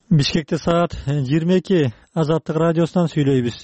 Бишкекте саат 22. Азаттык радиосунан сүйлөйбүз.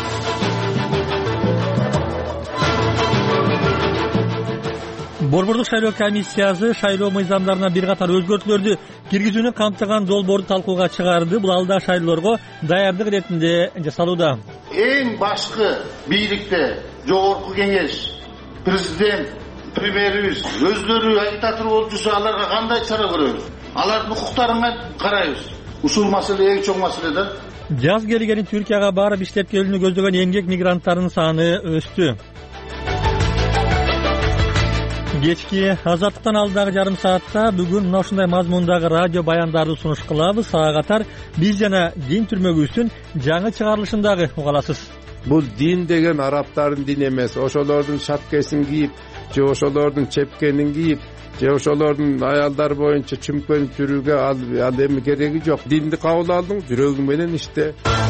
Борбордук шайлоо комиссиясы шайлоо мыйзамдарына бир катар өзгөртүүлөрдү киргизүүнү камтыган долбоорду талкууга чыгарды. Бул алда шайлоолорго даярдык иретинде жасалууда. Эң башкы бийликте жогорку кеңеш, президент, премьерибиз өздөрү агитатор болуп жүрсө аларга кандай чара көрөбүз? Алардын укуктарына карайбыз. Ушул маселе эң чоң маселе да. Жаз келгени Түркияга барып иштеп келүүнү көздөгөн эмгек мигранттарынын саны өстү. Кечки азаттыктан алдагы жарым саатта бүгүн мына ушундай мазмундагы радио баяндарды сунуш кылабыз. Сага катар биз жана дин түрмөгүбүздүн жаңы чыгарылышын дагы уга аласыз. Бул дин деген арабтардын дини эмес. Ошолордун шапкесин кийип, же ошолордун чепкенин кийип, же ошолордун аялдар боюнча чүмкөнүп жүрүүгө ал эми кереги жок. Динди кабыл алдың, жүрөгүң менен иште.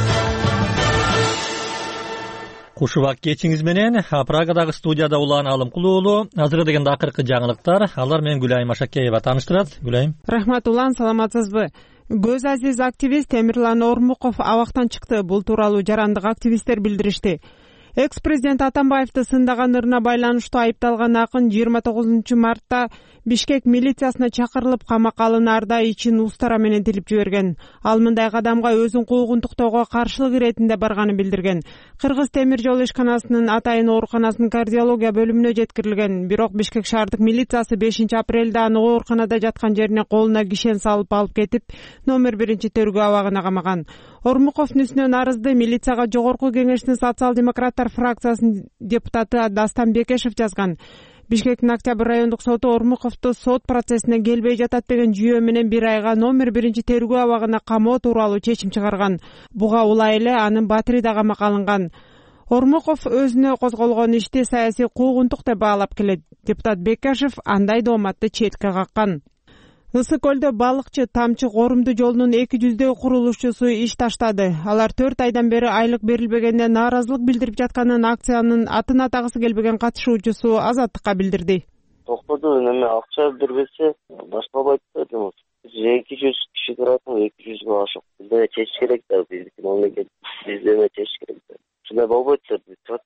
Кушубак кечиңиз менен Прагадагы студияда Улан Алымкулуу уулу. Азыркы дегенде акыркы жаңылыктар. Алар менен Гүлайым Ашакеева тааныштырат. Гүлайым. Рахмат Улан, саламатсызбы? Көз азиз активист Темирлан Ормуков абактан чыкты. Бул тууралуу жарандык активисттер билдиришти. Экс-президент Атамбаевди сындагандырына байланыштуу айыпталган акын 29 мартта Бишкек милициясына чакырылып камакка алынаарда ичин устара менен тилип жиберген. Ал мындай кадамга өзүн куугунтуктоого каршылык иретинде барганын билдирген. Кыргыз темир жол ишканасынын атайын ооруканасынын кардиология бөлүмүнө жеткирилген. Бирок Бишкек шаардык милициясы 5 апрелде аны ооруканада жаткан жерине колуна кишен салып алып кетип, номер 1 тергөө абагына камаган. Ормуковдун үстүнөн арызды милицияга Жогорку кеңештин социал-демократтар фракциясынын депутаты Дастан Бекешев жазган. Бишкектин Октябрь райондук соту Ормуковду сот процессине келбей жатат деген жүйө менен 1 айга номер 1 тергөө абагына камоо тууралуу чечим чыгарган. Буга улай эле анын Батириде камакка алынган. Ормуков өзүнө козголгон ишти саясий куугунтук деп баалап келет. Депутат Бекешев андай дооматты четке каккан. Ысык көлдө балыкчы Тамчы Корумду жолунун 200 курулушчусу иш таштады. Алар 4 айдан бери айлык берилбегенде нааразылык билдирип жатканын акциянын атын атагысы келбеген катышуучусу Азаттыкка билдирди. Токтоду неме акча бербесе башталбайт да. 200 киши турат, 200 ашык. Бизде чечиш керек да, биздики мамлекет бизде чечиш керек да. Шундай болбойт да,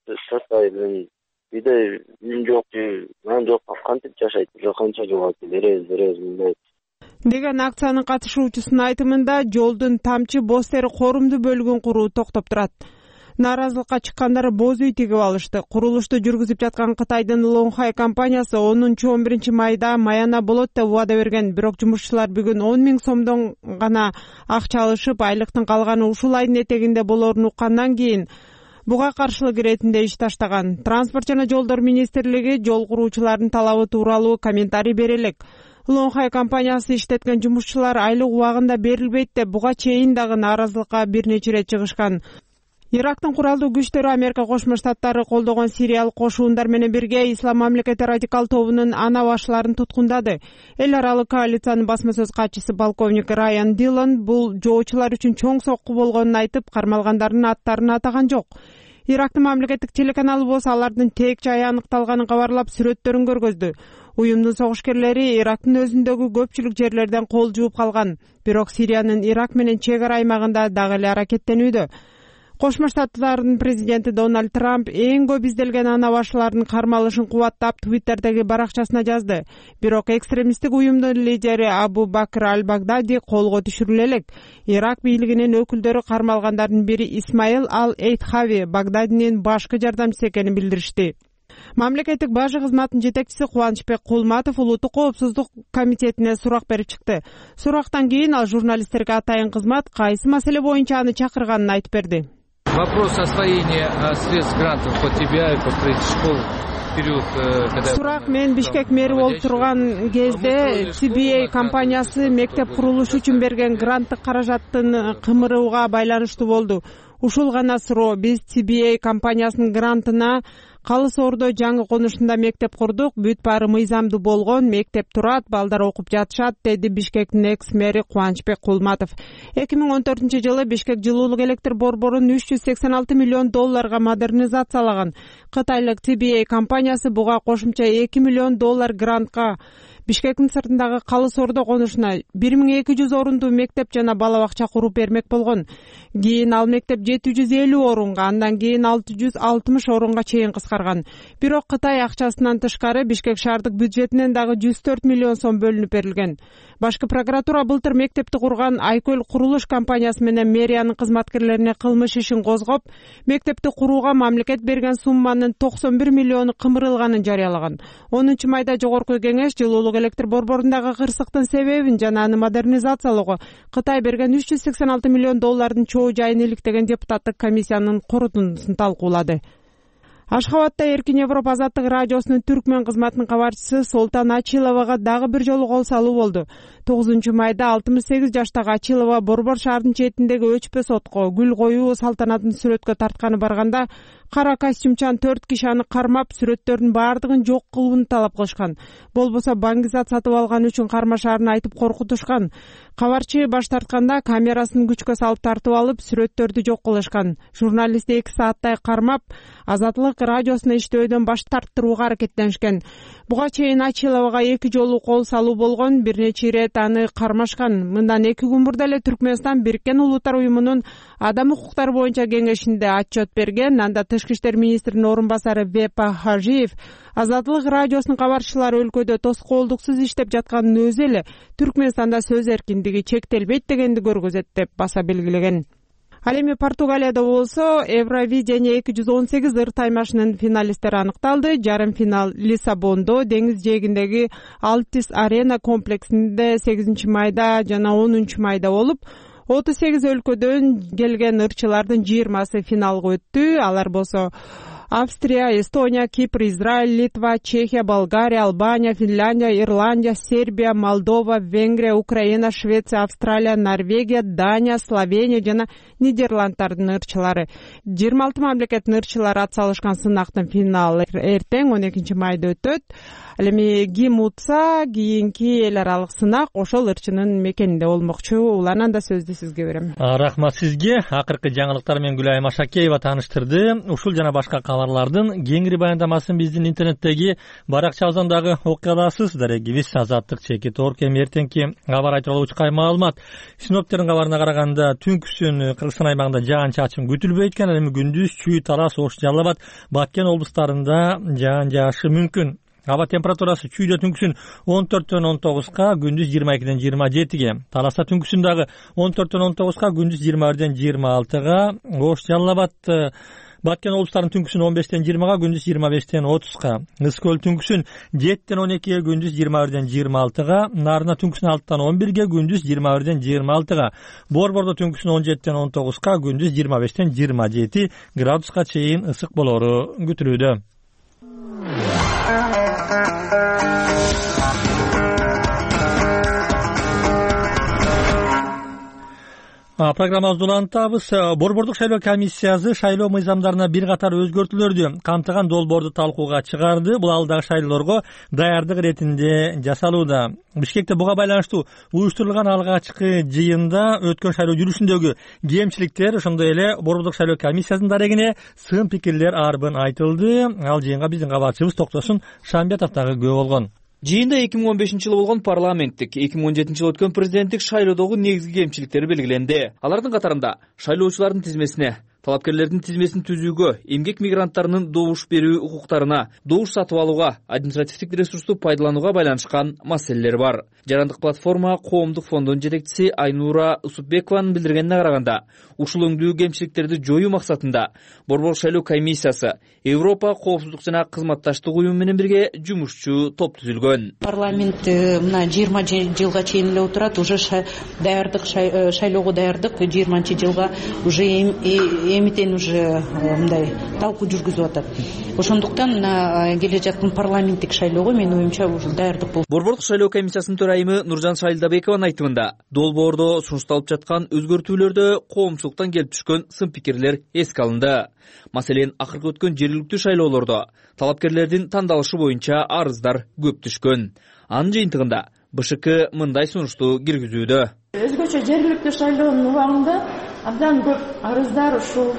4 ай менен биде үйүн жок, нан жок, кантип жашайт, канча жок беребиз мындай деген акциянын катышуучусунун айтымында жолдун Тамчы Бостери Корумду бөлүгүн куруу токтоп турат. Нааразылыкка чыккандар боз үй тигип алышты. Курулушту жүргүзүп жаткан Кытайдын Лонхай компаниясы 10-11 майда Маяна болот деп убада берген. Бирок жумушчулар бүгүн 10 000 сомдон гана акча алышып, айлыктын калганы ушул айдын этегинде болоорун уккандан кийин буга каршылык иретинде иш таштаган. Транспорт жана жолдор министрлиги жол куруучулардын талабы тууралуу комментарий бере элек. Лонхай компаниясы иштеткен жумушчулар айлык убагында берилбейт деп буга чейин дагы нааразылыкка бир нече ирет чыгышкан. Ирактын куралдуу күчтөрү Америка Кошмо Штаттары колдогон сириялык кошуундар менен бирге Ислам мамлекети радикал тобунун ана башчыларын туткундады. Эл аралык коалициянын басма сөз катчысы полковник Райан Дилан бул жоочулар үчүн чоң сокку болгонун айтып, кармалгандардын аттарын атаган жок. Ирактын мамлекеттик телеканалы болсо алардын тек жайы аныкталганын кабарлап, сүрөттөрүн көргөздү. Уюмдун согушкерлери Ирактын өзүндөгү көпчүлүк жерлерден кол жууп калган. Бирок Сириянын Ирак менен чек ара аймагында дагы эле аракеттенүүдө. Кошмо Штаттардын президенти Дональд Трамп эң көп изделген ана башчылардын кармалышын кубаттап Twitterдеги баракчасына жазды. Бирок экстремисттик уюмдун лидери Абу Бакр Аль-Багдади колго түшүрүлө элек. Ирак бийлигинин өкүлдөрү кармалгандардын бири Исмаил Ал-Эйтхави Багдадинин башкы жардамчысы экенин билдиришти. Мамлекеттик бажы кызматынын жетекчиси Кубанычбек Кулматов улуттук коопсуздук комитетине сурак берип чыкты. Сурактан кийин ал журналисттерге атайын кызмат кайсы маселе боюнча аны чакырганын айтып берди. Вопрос освоения средств грантов по TBI, по предшкол период, когда... Сурак мен Бишкек мэри болуп турган кезде TBA компаниясы мектеп курулушу үчүн берген гранттык каражаттын кымырууга байланыштуу болду. Ушул гана суроо. Биз TBA компаниясынын грантына Калыс Ордо жаңы конушунда мектеп курдук. Бүт баары мыйзамдуу болгон, мектеп турат, балдар окуп жатышат, деди Бишкектин экс-мэри Кубанычбек Кулматов. 2014-жылы Бишкек жылуулук электр борборун $386 миллион модернизациялаган. Кытайлык TBA компаниясы буга кошумча $2 миллион грантка Бишкектин сыртындагы Калыс Ордо конушуна 1200 орундуу мектеп жана бала бакча куруп бермек болгон. Кийин ал мектеп 750 орунга, андан кийин 660 орунга чейин кыскарган. Бирок Кытай акчасынан тышкары Бишкек шаардык бюджетинен дагы 104 миллион сом бөлүнүп берилген. Башкы прокуратура былтыр мектепти курган Айкөл курулуш компаниясы менен мэриянын кызматкерлерине кылмыш ишин козгоп, мектепти курууга мамлекет берген сумманын 91 миллиону кымырылганын жарыялаган. 10 майда жогорку кеңеш жылуулук электр борборундагы кырсыктын себебин жана аны модернизациялоого Кытай берген 386 миллион доллардын чоо жайын иликтеген депутаттык комиссиянын корутундусун талкуулады. Ашхабадда Эркин Европа азаттык радиосунун түркмен кызматынын кабарчысы Солтан Ачиловага дагы бир жолу кол салуу болду. 9 майда 68 жаштагы Ачилова Борбор шаарынын четиндеги өчпөс отко гүл коюу салтанатын сүрөткө тартканы барганда кара костюмчан 4 киши аны кармап, сүрөттөрдүн баардыгын жок кылууну талап кылышкан. Болбосо баңгизат сатып алган үчүн кармашаарын айтып коркутушкан. Кабарчы баш тартканда камерасын күчкө салып тартып алып, сүрөттөрдү жок кылышкан. Журналист 2 сааттай кармап, Азаттык радиосуна иштөөдөн баш тарттырууга аракеттенишкен. Буга чейин Ачиловага 2 жолу кол салуу болгон, бир нече ирет аны кармашкан. Мындан 2 күн мурда эле Түркмөнстан Бириккен Улуттар уюмунун адам укуктары боюнча кеңешинде отчет берген. Анда Тышкы иштер министринин орун басары Вепа Хажиев Азаттык радиосунун кабарчылары өлкөдө тоскоолдуксуз иштеп жатканын өзү эле Түркмөнстанда сөз эркиндиги чектелбейт дегенди көргөзөт деп баса белгилеген. Ал эми Португалияда болсо Евровидение 218 ыр таймашынын финалисттери аныкталды. Жарым финал Лиссабондо, деңиз жээгиндеги Алтис Арена комплексинде 8 майда жана 10 майда болуп, 38 өлкөдөн келген ырчылардын 20сы финалга өттү. Алар болсо Австрия, Эстония, Кипр, Израиль, Литва, Чехия, Болгария, Албания, Финляндия, Ирландия, Сербия, Молдова, Венгрия, Украина, Швеция, Австралия, Норвегия, Дания, Словения жана Нидерланддардын ырчылары. 26 мамлекеттин ырчылары ат салышкан сынактын финалы эртең 12 майда өтөт. Ал эми ким утса кийинки эл аралык сынак ошол ырчынын мекенинде болмокчу. Уланан да сөздү сизге берем. Рахмат сизге. Акыркы жаңылыктар менен Гүлайым Ашакеева тааныштырды. Ушул жана башка кабарлардын кеңири баяндамасын биздин интернеттеги баракчабыздан дагы окуй аласыз. Дарегибиз Азаттык /Торк. Эми эртеңки кабар айтылуучу маалымат. Синоптиктердин кабарына караганда түнкүсүн Кыргызстан аймагында жаан-чачын күтүлбөйт экен. Эми күндүз Чүй, Талас, Ош, Жалал Абад, Баткен облустарында жаан жаашы мүмкүн. Аба температурасы Чүйдө түнкүсүн 14-19га, күндүз 22-27ге. Таласта түнкүсүн дагы 14-19га, күндүз 21-26га. Ош, Жалал Абад, Баткен облустарынын түнкүсүн 15-20га, күндүз 25-30га. Ысык көл түнкүсүн 7-12ге, күндүз 21-26га. Нарына түнкүсүн 6-11ге, күндүз 21-26га. Борбордо түнкүсүн 17-19га, күндүз 25-27 градуска чейин ысык болору күтүлүүдө. Программабызды улантабыз. Борбордук шайлоо комиссиясы шайлоо мыйзамдарына бир катар өзгөртүүлөрдү камтыган долбоорду талкууга чыгарды. Бул алдагы шайлоолорго даярдык иретинде жасалууда. Бишкекте буга байланыштуу уюштурулган алгачкы жыйында өткөн шайлоо жүрүшүндөгү кемчиликтер, ошондой эле борбордук шайлоо комиссиясынын дарегине сын пикирлер арбын айтылды. Ал жыйынга биздин кабарчыбыз Токтосун Шамбетов дагы күбө болгон. Жыйында 2015 жылы болгон парламенттик, 2017 жылы өткөн президенттик шайлоодогу негизги кемчиликтери белгиленди. Алардын катарында шайлоочулардын тизмесине, талапкерлердин тизмесин түзүүгө, эмгек мигранттарынын добуш берүү укуктарына, добуш сатып алууга, административдик ресурсту пайдаланууга байланышкан маселелер бар. Жарандык платформа коомдук фондунун жетекчиси Айнура Усупбекованын билдиргенине караганда, ушул өңдүү кемчиликтерди жоюу максатында Борбор шайлоо комиссиясы Европа коопсуздук жана кызматташтык уюму менен бирге жумушчу топ түзүлгөн. Парламент мына 20 жылга чейин эле отурат, уже даярдык шайлоого даярдык 20 жылга уже эмитен уже мындай талкуу жүргүзүп атат. Ошондуктан мына келе жаткан парламенттик шайлоого менин оюмча уже даярдык болду. Борбордук шайлоо комиссиясынын төрайымы Нуржан Шайлдабекованын айтымында, долбоордо сунушталып жаткан өзгөртүүлөрдө коомчулуктан келип түшкөн сын пикирлер эске алынды. Маселен, акыркы өткөн жергиликтүү шайлоолордо талапкерлердин тандалышы боюнча арыздар көп түшкөн. Анын жыйынтыгында БШК мындай сунушту киргизүүдө. Өзгөчө жергиликтүү шайлоонун убагында абдан көп арыздар ушул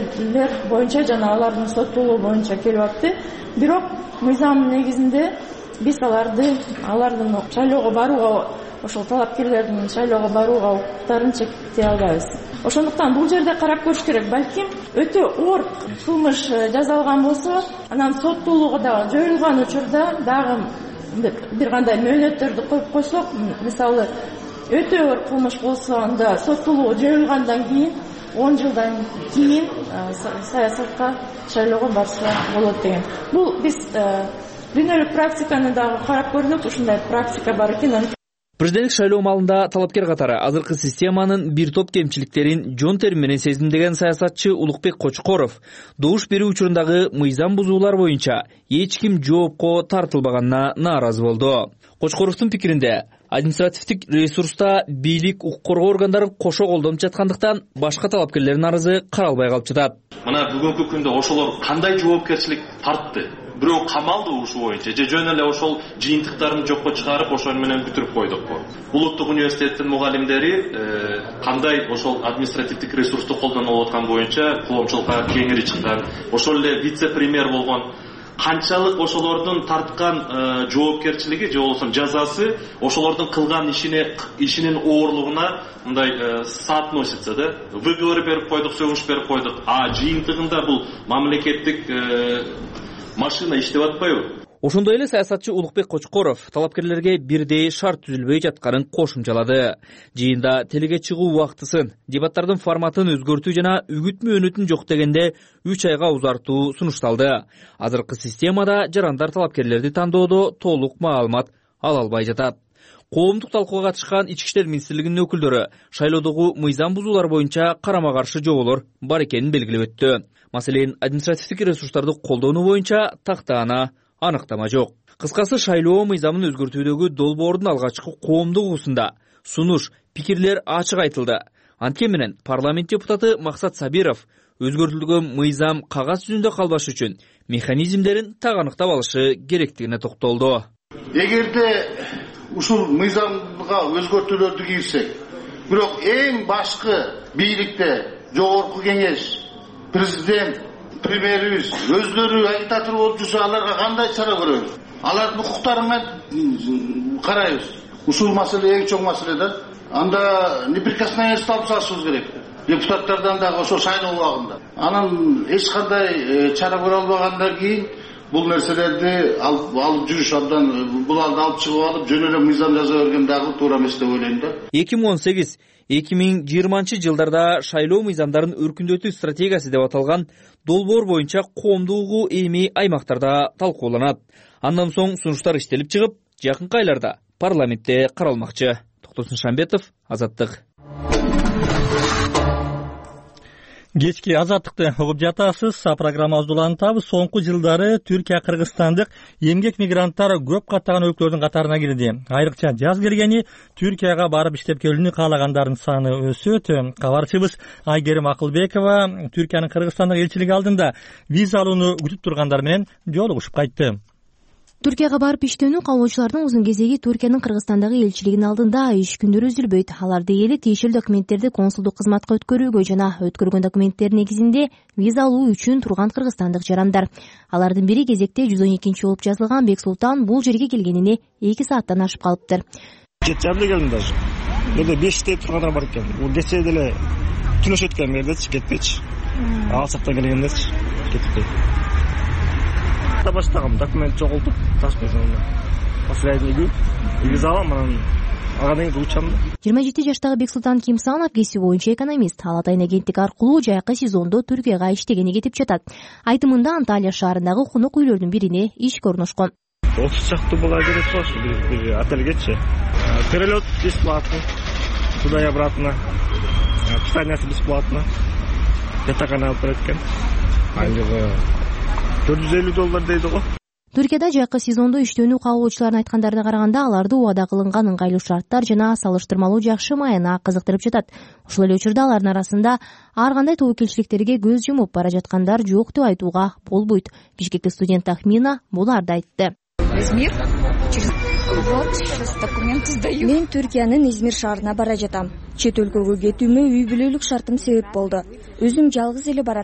талапкерлер боюнча жана алардын соттолуу боюнча келип атты. Бирок мыйзам негизинде биз алардын шайлоого барууга, ошол талапкерлердин шайлоого барууга укуктарын чектей албайбыз. Ошондуктан бул жерде карап көрүш керек. Балким өтө оор кылмыш жазалган болсо, анан соттуулугу да жоюлган учурда дагы бир кандай мөөнөттөрдү коюп койсок, мисалы өтө оор кылмыш болсо, анда соттуулугу жоюлгандан кийин 10 жылдан кийин саясатка шайлоого барса болот деген. Бул биз дүйнөлүк практиканы дагы карап көрдүк, ушундай практика бар экен. Президенттик шайлоо маалында талапкер катары азыркы системанын бир топ кемчиликтерин жон тери менен сезимдеген саясатчы Улукбек Кочкоров добуш берүү учурундагы мыйзам бузуулар боюнча эч ким жоопко тартылбаганына нааразы болду. Кочкоровдун пикиринде, административдик ресурста бийлик, укук коргоо органдары кошо колдонуп жаткандыктан башка талапкерлердин арызы каралбай калып жатат. Мына бүгүнкү күндө ошолор кандай жоопкерчилик тартты? Бирөө камалды ушу боюнча же жөн эле ошол жыйынтыктарын жокко чыгарып ошол менен бүтүрүп койдукпу? Улуттук университеттин мугалимдери кандай ошол административдик ресурсту колдонуп аткан боюнча коомчулукка кеңири чыккан, ошол эле вице-премьер болгон канчалык ошолордун тарткан жоопкерчилиги же болбосо жазасы ошолордун кылган ишинин оорлугуна мындай соотносится да. Выговор берип койдук, сөгүш берип койдук. А жыйынтыгында бул мамлекеттик машина иштеп атпайбы? Ошондой эле саясатчы Улукбек Кочкоров талапкерлерге бирдей шарт түзүлбөй жатканын кошумчалады. Жыйында телеге чыгуу убактысын, дебаттардын форматын өзгөртүү жана үгүт мөөнөтүн жок дегенде 3 айга узартуу сунушталды. Азыркы системада жарандар талапкерлерди тандоодо толук маалымат ала албай жатат. Коомдук талкууга катышкан Ички иштер министрлигинин өкүлдөрү шайлоодогу мыйзам бузуулар боюнча карама-каршы жоболор бар экенин белгилеп өттү. Маселен, административдик ресурстарды колдонуу боюнча тактаана аныктама жок. Кыскасы, шайлоо мыйзамын өзгөртүүдөгү долбоордун алгачкы коомдук угусунда сунуш, пикирлер ачык айтылды. Анткени менен парламент депутаты Максат Сабиров өзгөртүлгөн мыйзам кагаз жүзүндө калбаш үчүн механизмдерин так аныктап алышы керектигине токтолду. Эгерде ушул мыйзамга өзгөртүүлөрдү кирсек, бирок эң башкы бийликте жогорку кеңеш, президент, премьерибиз өздөрү агитатор болуп жүрсө, аларга кандай чара көрөбүз? Алардын укуктарын карайбыз. Ушул маселе эң чоң маселе да. Анда неприкосновенность алып салышыбыз керек. Депутаттардан дагы ошо шайлоо убагында. Анан эч кандай чара көрө албагандан кийин бул нерселерди алып жүрүш абдан, буларды алып чыгып алып жөн эле мыйзам жаза берген дагы туура эмес деп ойлойм да. 2018-2020 жылдарда шайлоо мыйзамдарын өркүндөтүү стратегиясы деп аталган долбоор боюнча коомдугу эми аймактарда талкууланат. Андан соң сунуштар иштелип чыгып, жакынкы айларда парламентте каралмакчы. Токтосун Шамбетов, Азаттык. Кечки Азаттыкты угуп жатасыз. Программабыз улантабыз. Соңку жылдары Түркия, Кыргызстандык эмгек мигранттар көп каттаган өлкөлөрдүн катарына кирди. Айрыкча жаз келгени Түркияга барып иштеп келүүнү каалагандардын саны өсөт. Кабарчыбыз Айгерим Акылбекова Түркиянын Кыргызстандык элчилиги алдында виза алууну күтүп тургандар менен жолугушуп кайтты. Түркияга барып иштөөнү каалоочулардын узун кезеги Түркиянын Кыргызстандагы элчилигинин алдында иш күндөрү үзүлбөйт. Аларды эле тиешелүү документтерди консулдук кызматка өткөрүүгө жана өткөргөн документтердин негизинде виза алуу үчүн турган кыргызстандык жарандар. Алардын бири кезекте 112 болуп жазылган Бексултан бул жерге келгенине 2 сааттан ашып калыптыр. Жетчабы келдим даже. Жерде 5 тургандар бар экен. Бул кечээ деле түнөш өткөн жердечи кетпечи. Алсактан келгендечи кетпей. Баштагам документ жоголду, ташкентте. Последний виза алам, анан агадан кийин учам. 27 жаштагы Бексултан Кимсанов кесиби боюнча экономист. Ал Атайын агенттик аркылуу жайкы сезондо Түркияга иштегени кетип жатат. Айтымында Анталия шаарындагы конок үйлөрдүн бирине ишке орношкон. 30 чакты бала керек болчу бир отельгечи. Перелет бесплатный. Туда и обратно. Питание бесплатно. Жатакана алып берет. $450 дейди го. Түркияда жайкы сезондо иштөөнү каалоочулардын айткандарына караганда, аларды убада кылынган ыңгайлуу шарттар жана салыштырмалуу жакшы майына кызыктырып жатат. Ошол эле учурда алардын арасында ар кандай тобокелчиликтерге көз жумуп бара жаткандар жок деп айтууга болбойт. Бишкектик студент Тахмина буларды айтты. Мен Түркиянын Измир шаарына бара жатам. Чет өлкөгө кетүүмө үй бүлөлүк шартым себеп болду. Өзүм жалгыз эле баратам.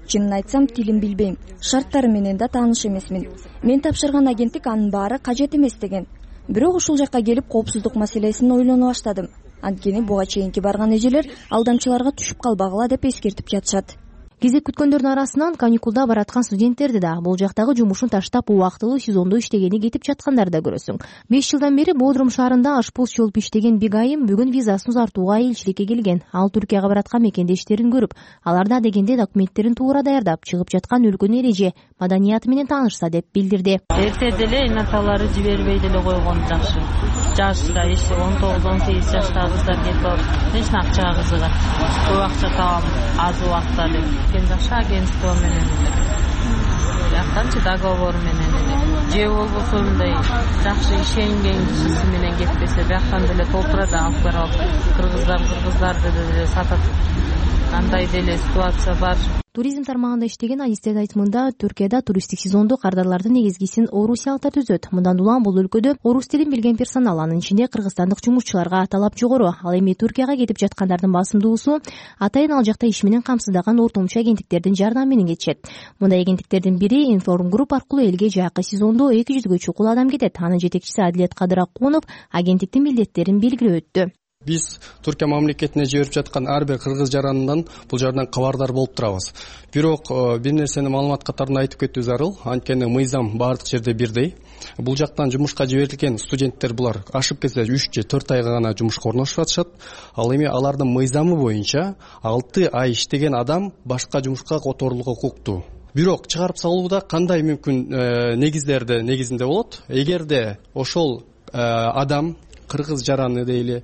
Чынын айтсам, тилин билбейм, шарттары менен да тааныш эмесмин. Мен тапшырган агенттик анын баары кажет эмес деген. Бирок ушул жакка келип коопсуздук маселесин ойлоно баштадым. Анткени буга чейинки барган эжелер алдамчыларга түшүп калбагыла деп эскертип жатышат. Кезек күткөндөрдүн арасынан каникулда бараткан студенттерди да, бул жактагы жумушун таштап убактылуу сезондо иштегени кетип жаткандарды да көрөсүң. 5 жылдан бери Бодрум шаарында ашпоз болуп иштеген Бигайым бүгүн визасын узартууга элчиликке келген. Ал Түркияга бараткан мекендештерин көрүп, аларда дегенде документтерин туура даярдап, чыгып жаткан өлкөнүн эреже, маданияты менен таанышса деп билдирди. Эрте деле инаталары жибербей деле койгон жакшы. Жашта 19-18 жаштагы кыздар кетип алып, эч акчага кызыгат. Көп акча табам, аз убакытта деп. Жакшы агентство менен жактанчы договор менен же болбосо мындай жакшы ишенген кишиси менен кетпесе бияктан деле толтура да алып барып кыргыздарды деле сатат. Кандай деле ситуация бар. Туризм тармагында иштеген Адистет айтымында Түркияда туристтик сезондо кардарлардын негизгисин орусиялыктар түзөт. Мындан улам бул өлкөдө орус тилин билген персонал, анын ичинде кыргызстандык жумушчуларга талап жогору. Ал эми Түркияга кетип жаткандардын басымдуусу атайын ал жакта иш менен камсыздаган ортомчу агенттиктердин жардамы менен кетишет. Мындай агенттиктердин бири Inform Group аркылуу элге жакшы сезондо 200гө чукул адам кетет. Анын жетекчиси Адилет Кадыракунов агенттиктин милдеттерин белгилеп өттү. Биз Түркия мамлекетине жиберип жаткан ар бир кыргыз жаранынан бул жерден кабардар болуп турабыз. Бирок бир нерсени маалымат катарында айтып кетүү зарыл. Анткени мыйзам бардык жерде бирдей. Бул жактан жумушка жиберилген студенттер булар ашып кетсе 3 же 4 айга гана жумушка орношуп атышат. Ал эми алардын мыйзамы боюнча 6 ай иштеген адам башка жумушка которулууга укуктуу. Бирок чыгарып салууда кандай мүмкүн негизинде болот? Эгерде ошол адам кыргыз жараны дейли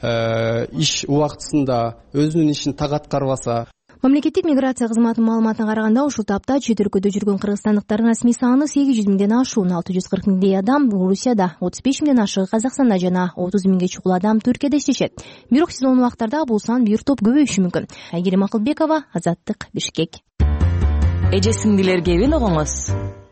иш убактысында өзүнүн ишин так аткарбаса. Мамлекеттик миграция кызматынын маалыматына караганда ушул тапта чет өлкөдө жүргөн кыргызстандыктардын расмий саны 800 миңден ашуун, 640 миңдей адам Орусияда, 35 миңден ашыгы Казакстанда жана 30 миңге чукул адам Түркияда иштешет. Бирок сезон убактарда бул сан бир топ көбөйүшү мүмкүн. Айгерим Акылбекова, Азаттык, Бишкек. Эже сиңдилерге эбен огоңуз.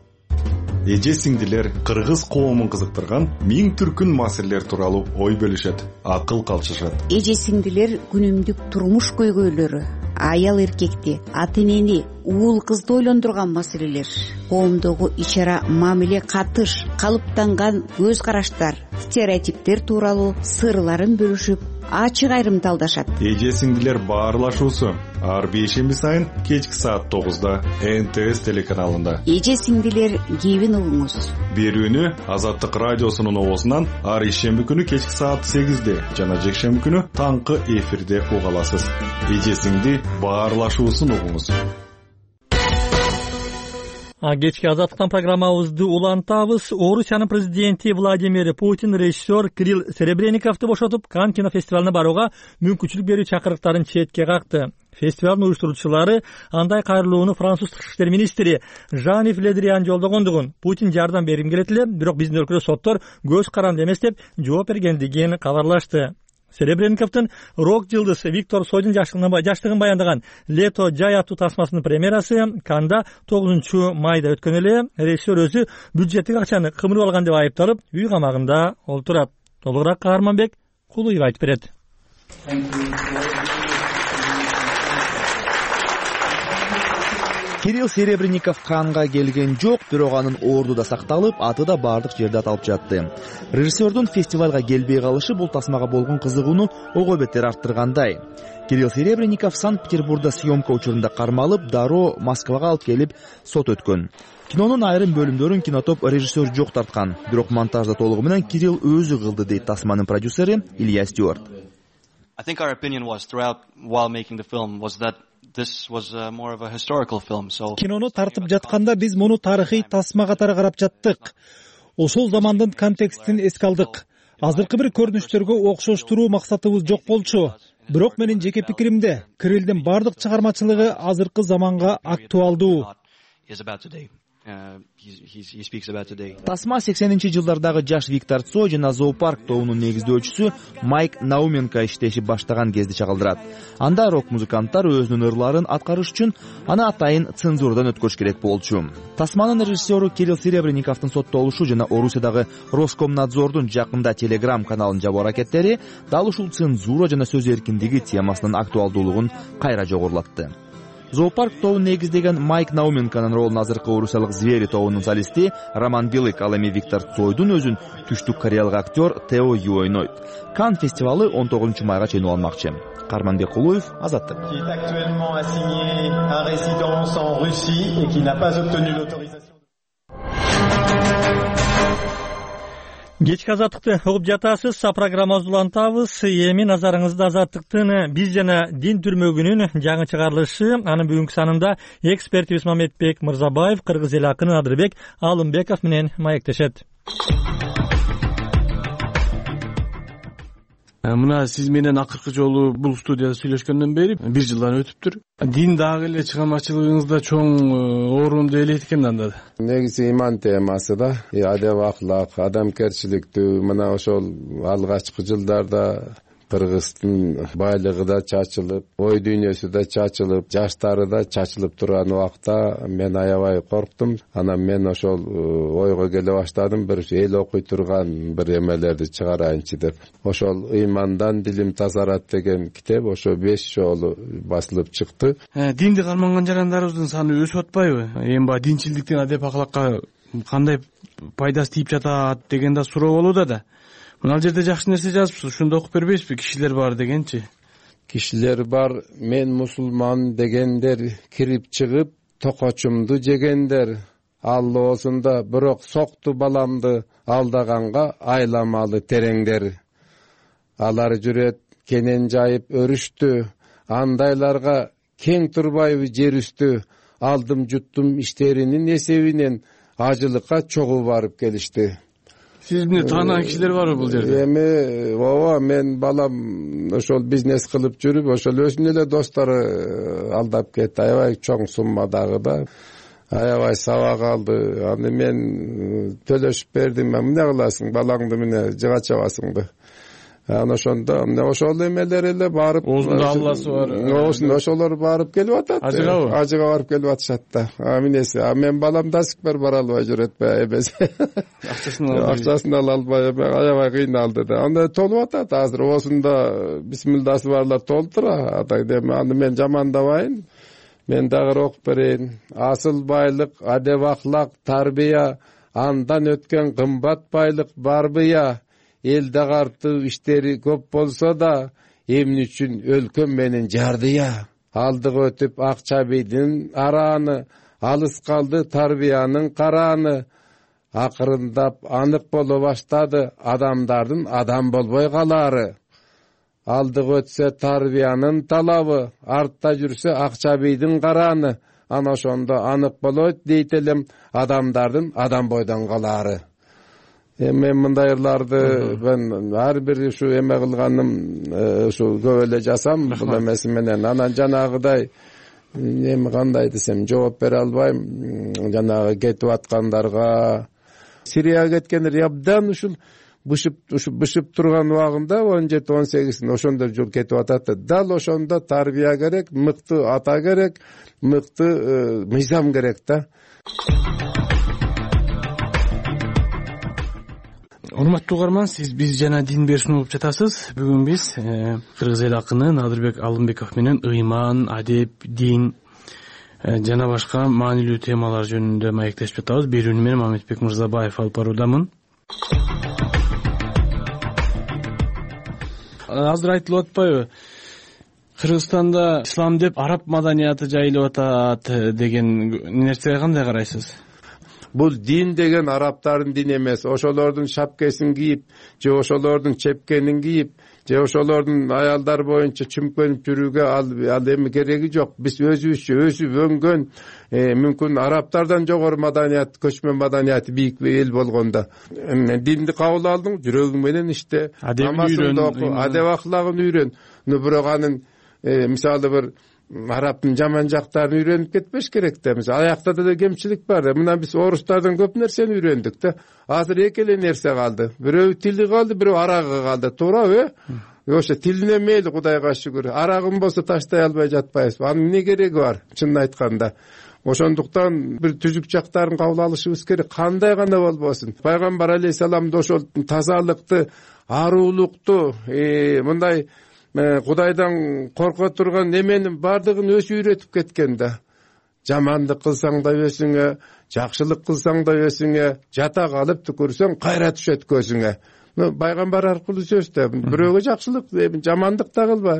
Эже сиңдилер кыргыз коомун кызыктырган миң түркүн маселелер тууралуу ой бөлүшөт, акыл калчышат. Эже сиңдилер күнүмдүк турмуш көйгөйлөрү, аял эркекти, ата энени, уул кызды ойлондурган маселелер, коомдогу ичара мамиле катыш, калыптанган көз караштар, стереотиптер тууралуу сырларын бөлүшүп, ачык айрымдалдашат. Эже сиңдилер баарлашуусу ар бейшемби сайын кечки саат 9-да НТС телеканалында. Эже сиңдилер кийбин угуңуз. Берүүнү Азаттык радиосунун оозунан ар ишемби күнү кечки саат 8-де жана жекшемби күнү таңкы эфирде уга аласыз. Эже сиңди баарлашуусун угуңуз. Кечки Азаттыктан программабызды улантабыз. Орусиянын президенти Владимир Путин режиссер Кирилл Серебренниковду бошотуп, Канн кинофестивалына барууга мүмкүнчүлүк берүү чакырыктарын четке какты. Фестивалдын уюштуруучулары андай кайрылууну француз тышкы иштер министри Жан-Ив Ле Дриан жолдогондугун, Путин жардам бергим келет эле, бирок биздин өлкөдө соттор көз каранды эмес деп жооп бергендигин кабарлашты. Серебренниковдун рок жылдыз Виктор Содин жаштыгын баяндаган Лето жай аттуу тасмасынын премьерасы Каннда 9 майда өткөн эле. Режиссер өзү бюджеттик акчаны кымырып алган деп айыпталып, үй камагында олтурат. Толугураак Каарманбек Кулуев айтып берет. Кирилл Серебренников Каннга келген жок, бирок анын ордуда сакталып, аты да бардык жерде аталып жатты. Режиссердун фестивалга келбей калышы бул тасмага болгон кызыгууну ого бетер арттыргандай. Кирилл Серебренников Санкт-Петербургда съемка учурунда кармалып, дароо Москвага алып келип сот өткөн. Кинонун айрым бөлүмдөрүн кинотоп режиссер жок тарткан, бирок монтажда толугу менен Кирилл өзү кылды, дейт тасманын продюсери Илья Стюарт. I think our opinion was throughout while making the film was that this was more of a historical film. So кинону тартып жатканда биз муну тарыхый тасма катары карап жаттык. Ошол замандын контекстин эске алдык. Азыркы бир көрүнүштөргө окшоштуруу максатыбыз жок болчу. Бирок менин жеке пикиримде Кириллдин бардык чыгармачылыгы азыркы заманга актуалдуу. Тасма 80-жылдардагы жаш Виктор Цой жана Зоопарк тобунун негиздөөчүсү Майк Науменко иштешип баштаган кезди чагылдырат. Анда рок-музыканттар өзүнүн ырларын аткарыш үчүн аны атайын цензурадан өткөрүш керек болчу. Тасманын режиссеру Кирилл Серебренниковдун соттолушу жана Орусиядагы Роскомнадзордун жакында Telegram каналын жабуу аракеттери дал ушул цензура жана сөз эркиндиги темасынын актуалдуулугун кайра жогорулатты. Зоопарк тобун негиздеген Майк Науменканын ролун азыркы орусиялык Звери тобунун солисти Роман Белык, ал эми Виктор Цойдун өзүн түштүк кореялык актер Тео Ю ойнойт. Канн фестивалы 19 майга чейин уланмакчы. Карманбек Кулуев, Азаттык. Qui est actuellement assigné à résidence en Russie et qui n'a pas obtenu l'autorisation. Кечки Азаттыкты угуп жатасыз. Программабызды улантабыз. Эми назарыңызда Азаттыктын биз жана дин түрмөгүнүн жаңы чыгарылышы. Анын бүгүнкү санында экспертибиз Мамедбек Мырзабаев, кыргыз эл акыны Адырбек Алымбеков менен маектешет. Мына сиз менен акыркы жолу бул студияда сүйлөшкөндөн бери 1 жылдан өтүптүр. Дин дагы эле чыгармачылыгыңызда чоң орунду ээлейт экен анда. Негизи иман темасы да, адеп ахлак, адамгерчиликтүү, мына ошол алгачкы жылдарда Кыргыздын байлыгы да чачылып, ой дүйнөсү да чачылып, жаштары да чачылып турган убакта мен аябай корктум. Анан мен ошол ойго келе баштадым, бир эл окуй турган бир эмелерди чыгарайынчы деп. Ошол имандан дилим тазарат деген китеп ошо 5 жолу басылып чыкты. Динди карманган жарандарыбыздын саны өсүп атпайбы? Эми баягы динчиликтин адеп акылакка кандай пайдасы тийип жатат деген да суроо болууда да. Мына жерде жакшы нерсе жазыпсыз, ушунда окуп бербейсизби? Кишилер бар дегенчи. Кишилер бар, мен мусулман дегендер, кирип чыгып токочумду жегендер. Аллоосунда бирок сокту баламды алдаганга айламалы тереңдер. Алар жүрөт кенен жайып өрүштү, андайларга кең турбайбы жер үстү. Алдым жуттум иштеринин эсебинен, ажылыкка чогуу барып келишти. Сиз эмне таанаган кишилер барбы бул жерде? Эми ооба, мен балам ошол бизнес кылып жүрүп, ошол өзүнүн эле достору алдап кетти. Аябай чоң суммадагы да. Аябай сабак алды. Аны мен төлөшүп бердим. Эмне кыласың? Балаңды мына жыга чабасыңды. Аны ошондо ошол эмелер эле барып, оозунда алласы бар. Ошолор барып келип атат. Ажыгабы? Ажыга барып келип атышат да. Минеси, мен балам да сикпер бара албай жүрөт эбес. Акчасын ала албай, аябай кыйналды да. Анда толуп атат азыр. Оозунда бисмилдасы барлар толтура. Аны мен жамандабайын. Мен дагы окуп берейин. Асыл байлык, адеп ахлак, тарбия, андан өткөн кымбат байлык барбыя. Элде картуу иштери көп болсо да, эмне үчүн өлкөм менен жардыя. Алдык өтүп Акчабийдин арааны, алыс калды тарбиянын карааны. Акырындап анык боло баштады адамдардын адам болбой калаары. Алдык өтсө тарбиянын талабы, артта жүрсө Акчабийдин карааны. Ана ошондо анык болот дейт элем адамдардын адам бойдон калаары. Мен мындайларды мен ар бир ушу эме кылганым ушу көп эле жасам бул эмеси менен. Анан жанагыдай эми кандай десем жооп бере албайм. Жанагы кетип аткандарга, Сирияга кеткендер абдан ушул бышып турган убагында 17-18 ошондо жол кетип атат. Дал ошондо тарбия керек, мыкты ата керек, мыкты мыйзам керек да. Урматтуу угарман, сиз биз жана дин берүүсүн угуп жатасыз. Бүгүн биз кыргыз эл акыны Адырбек Алымбеков менен ыйман, адеп, дин жана башка маанилүү темалар жөнүндө маектешип жатабыз. Берүүнү мен Мамедбек Мырзабаев алып баруудамын. Азыр айтылып атпайбы? Кыргызстанда ислам деп араб маданияты жайылып атат деген нерсеге кандай карайсыз? Бул дин деген арабтардын дини эмес. Ошолордун шапкесин кийип, же ошолордун чепкенин кийип, же ошолордун аялдар боюнча чүмкөнүп жүрүүгө ал эми кереги жок. Биз өзүбүзчө өсүпөнгөн, мүмкүн арабтардан жогору маданият, көчмөн маданияты бийик эл болгондо. Динди кабыл алдың, жүрөгүң менен иште, намазыңды оку, адеп ахлагын үйрөн. Бирок анын мисалы бир арабтын жаман жактарын үйрөнүп кетпеш керек да. Аякта да кемчилик бар. Мына биз орустардан көп нерсени үйрөндүк да. Азыр эки эле нерсе калды. Бирөө тили калды, бирөө арагы калды. Туурабы? Ошо тилине мейли, Кудайга шүгүр. Арагым болсо таштай албай жатпайбыз. Анын эмне кереги бар? Чынын айтканда. Ошондуктан бир түзүк жактарын кабыл алышыбыз керек. Кандай гана болбосун. Пайгамбар алейхисалам да ошол тазалыкты, аруулукту, мындай Кудайдан корко турган неменин бардыгын өзү үйрөтүп кеткен да. Жамандык кылсаң да өзүңө, жакшылык кылсаң да өзүңө, жата калып түкүрсөң кайра түшөт көзүңө. Пайгамбар аркылуу сөз да. Бирөөгө жакшылык, жамандык да кылба.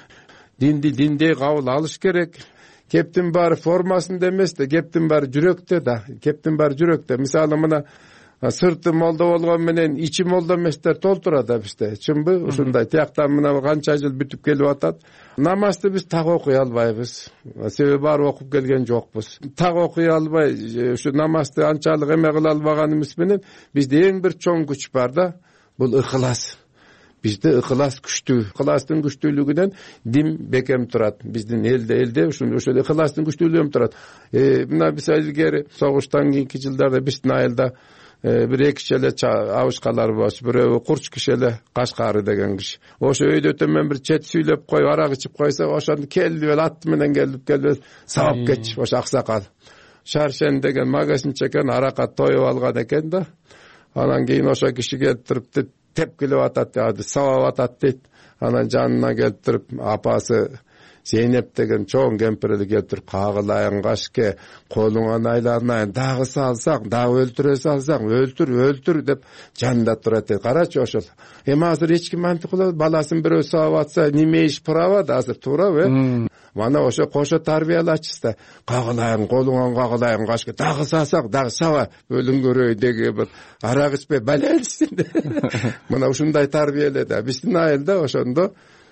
Динди диндей кабыл алыш керек. Кептин баары формасында эмес да, кептин баары жүрөктө да. Кептин баары жүрөктө. Мисалы мына сырты молдо болгон менен ичи молдо эместер толтурат да бизде. Чынбы? Ушундай тияктан мына канча жыл бүтүп келип атат. Намазды биз так окуй албайбыз. Себеби баары окуп келген жокпуз. Так окуй албай, ушу намазды анчалык эме кыла албаганыбыз менен бизде эң бир чоң күч бар да. Бул ыхылас. Бизде ыхылас күчтүү. Ыхыластын күчтүүлүгүнөн дин бекем турат. Биздин элде ошол ыхыластын күчтүүлүгүнөн турат. Мына биз илгери согуштан кийинки жылдарда биздин айылда бир эки киши эле абышкалар болчу. Бирөө курч киши эле Кашкары деген киши. Ошо өйдө төмөн бир чет сүйлөп коюп, арак ичип койсо, ошону келип эле ат менен келип сабап кетчү. Ошо аксакал. Шаршен деген магазинчи экен, аракка тоюп алган экен да. Анан кийин ошо киши келип туруп тепкилеп атат, сабап атат дейт. Анан жанына келип туруп апасы Зейнеп деген чоң кемпир келип туруп, кагылайын кашке, колуңан айланайын, дагы салсаң, дагы өлтүрө салсаң, өлтүр деп жанында турат. Карачы ошол. Азыр эч ким антип кылат, баласын бирөө сабап атса, неме иш права азыр туурабы? Мана ошо кошо тарбиялачысыз да. Кагылайын, колуңан кагылайын кашке, дагы салсаң, дагы саба, өлүң көрөй деген бир арак ичпей баленсин. Мына ушундай тарбияле да. Биздин айылда ошондо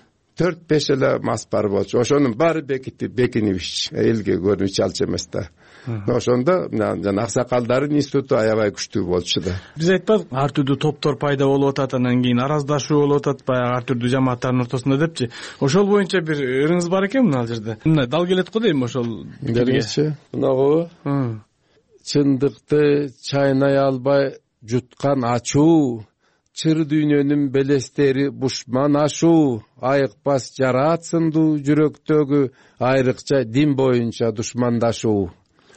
4-5 эле мас бар болчу. Ошонун баары бекинип ич, элге көрүнүп ич алчу эмес да. Ошондо жана аксакалдардын институту аябай күчтүү болчу да. Биз айтпадык, ар түрдүү топтор пайда болуп атат, анан кийин араздашуу болуп атат, баягы ар түрдүү жамааттардын ортосунда депчи. Ошол боюнча бир ырыңыз бар экен мына жерде. Мына дал келет го дейм ошол. Дергечи. Мынагы чындыкты чайнай албай жуткан ачуу, чыр дүйнөнүн белестери бушман ашуу, айыкпас жараат сындуу жүрөктөгү айрыкча дин боюнча душмандашуу.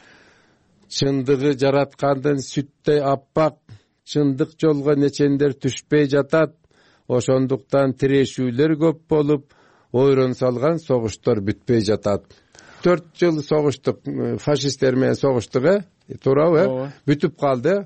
Чындыгы жараткандын сүттей аппак, чындык жолго нечендер түшпөй жатат, ошондуктан тирешүүлөр көп болуп, ойрон салган согуштор бүтпөй жатат. 4 жыл согуштук, фашисттер менен согуштук, туурабы? Бүтүп калды.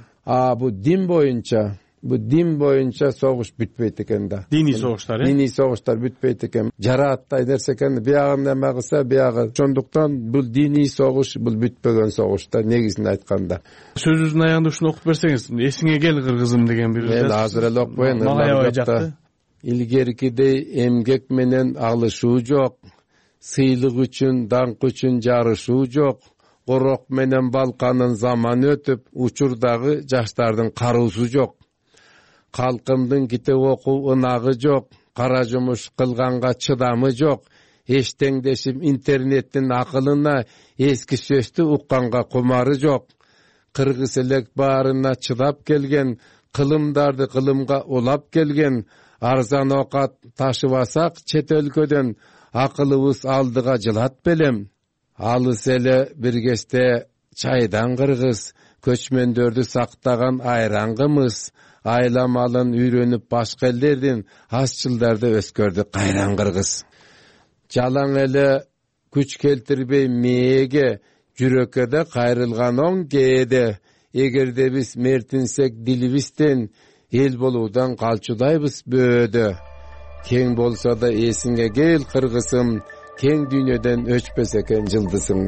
Бу дин боюнча согуш бүтпөйт экен да. Диний согуштар, Диний согуштар бүтпөйт экен. Жарааттай нерсе экен, биягын эме кылса, биягы. Ошондуктан бул диний согуш, бул бүтпөгөн согуш да, негизин айтканда. Сөзүбүздүн аягында ушуну окуп берсеңиз, эсиңе кел кыргызым деген бир. Мен азыр эле окуйн. Мага аябай жакты. Илгеркидей эмгек менен алышуу жок. Сыйлык үчүн, даңк үчүн жарышуу жок. Корок менен балканын заман өтүп, учурдагы жаштардын кароосу жок. Калкымдын китеп окуу ынагы жок, кара жумуш кылганга чыдамы жок, эчтеңдешим интернеттин акылына эски сөздү укканга кумары жок. Кыргыз элек баарына чыдап келген, кылымдарды кылымга улап келген, арзан окат ташыбасак чет өлкөдөн, акылыбыз алдыга жылат белем. Алыс эле бир кезде чайдан кыргыз, көчмөндөрдү сактаган айраңгымыз, айла малын үйрөнүп башка элдердин аз жылдарда өскөрдү кайран кыргыз. Жалаң эле күч келтирбей мээге, жүрөккө да кайрылган оң кээде. Эгерде биз мертинсек дилибизден, эл болуудан калчудайбыз бөөдө. Кең болсо да эсиңе кел кыргызым, кең дүйнөдөн өчпөс экен жылдызың.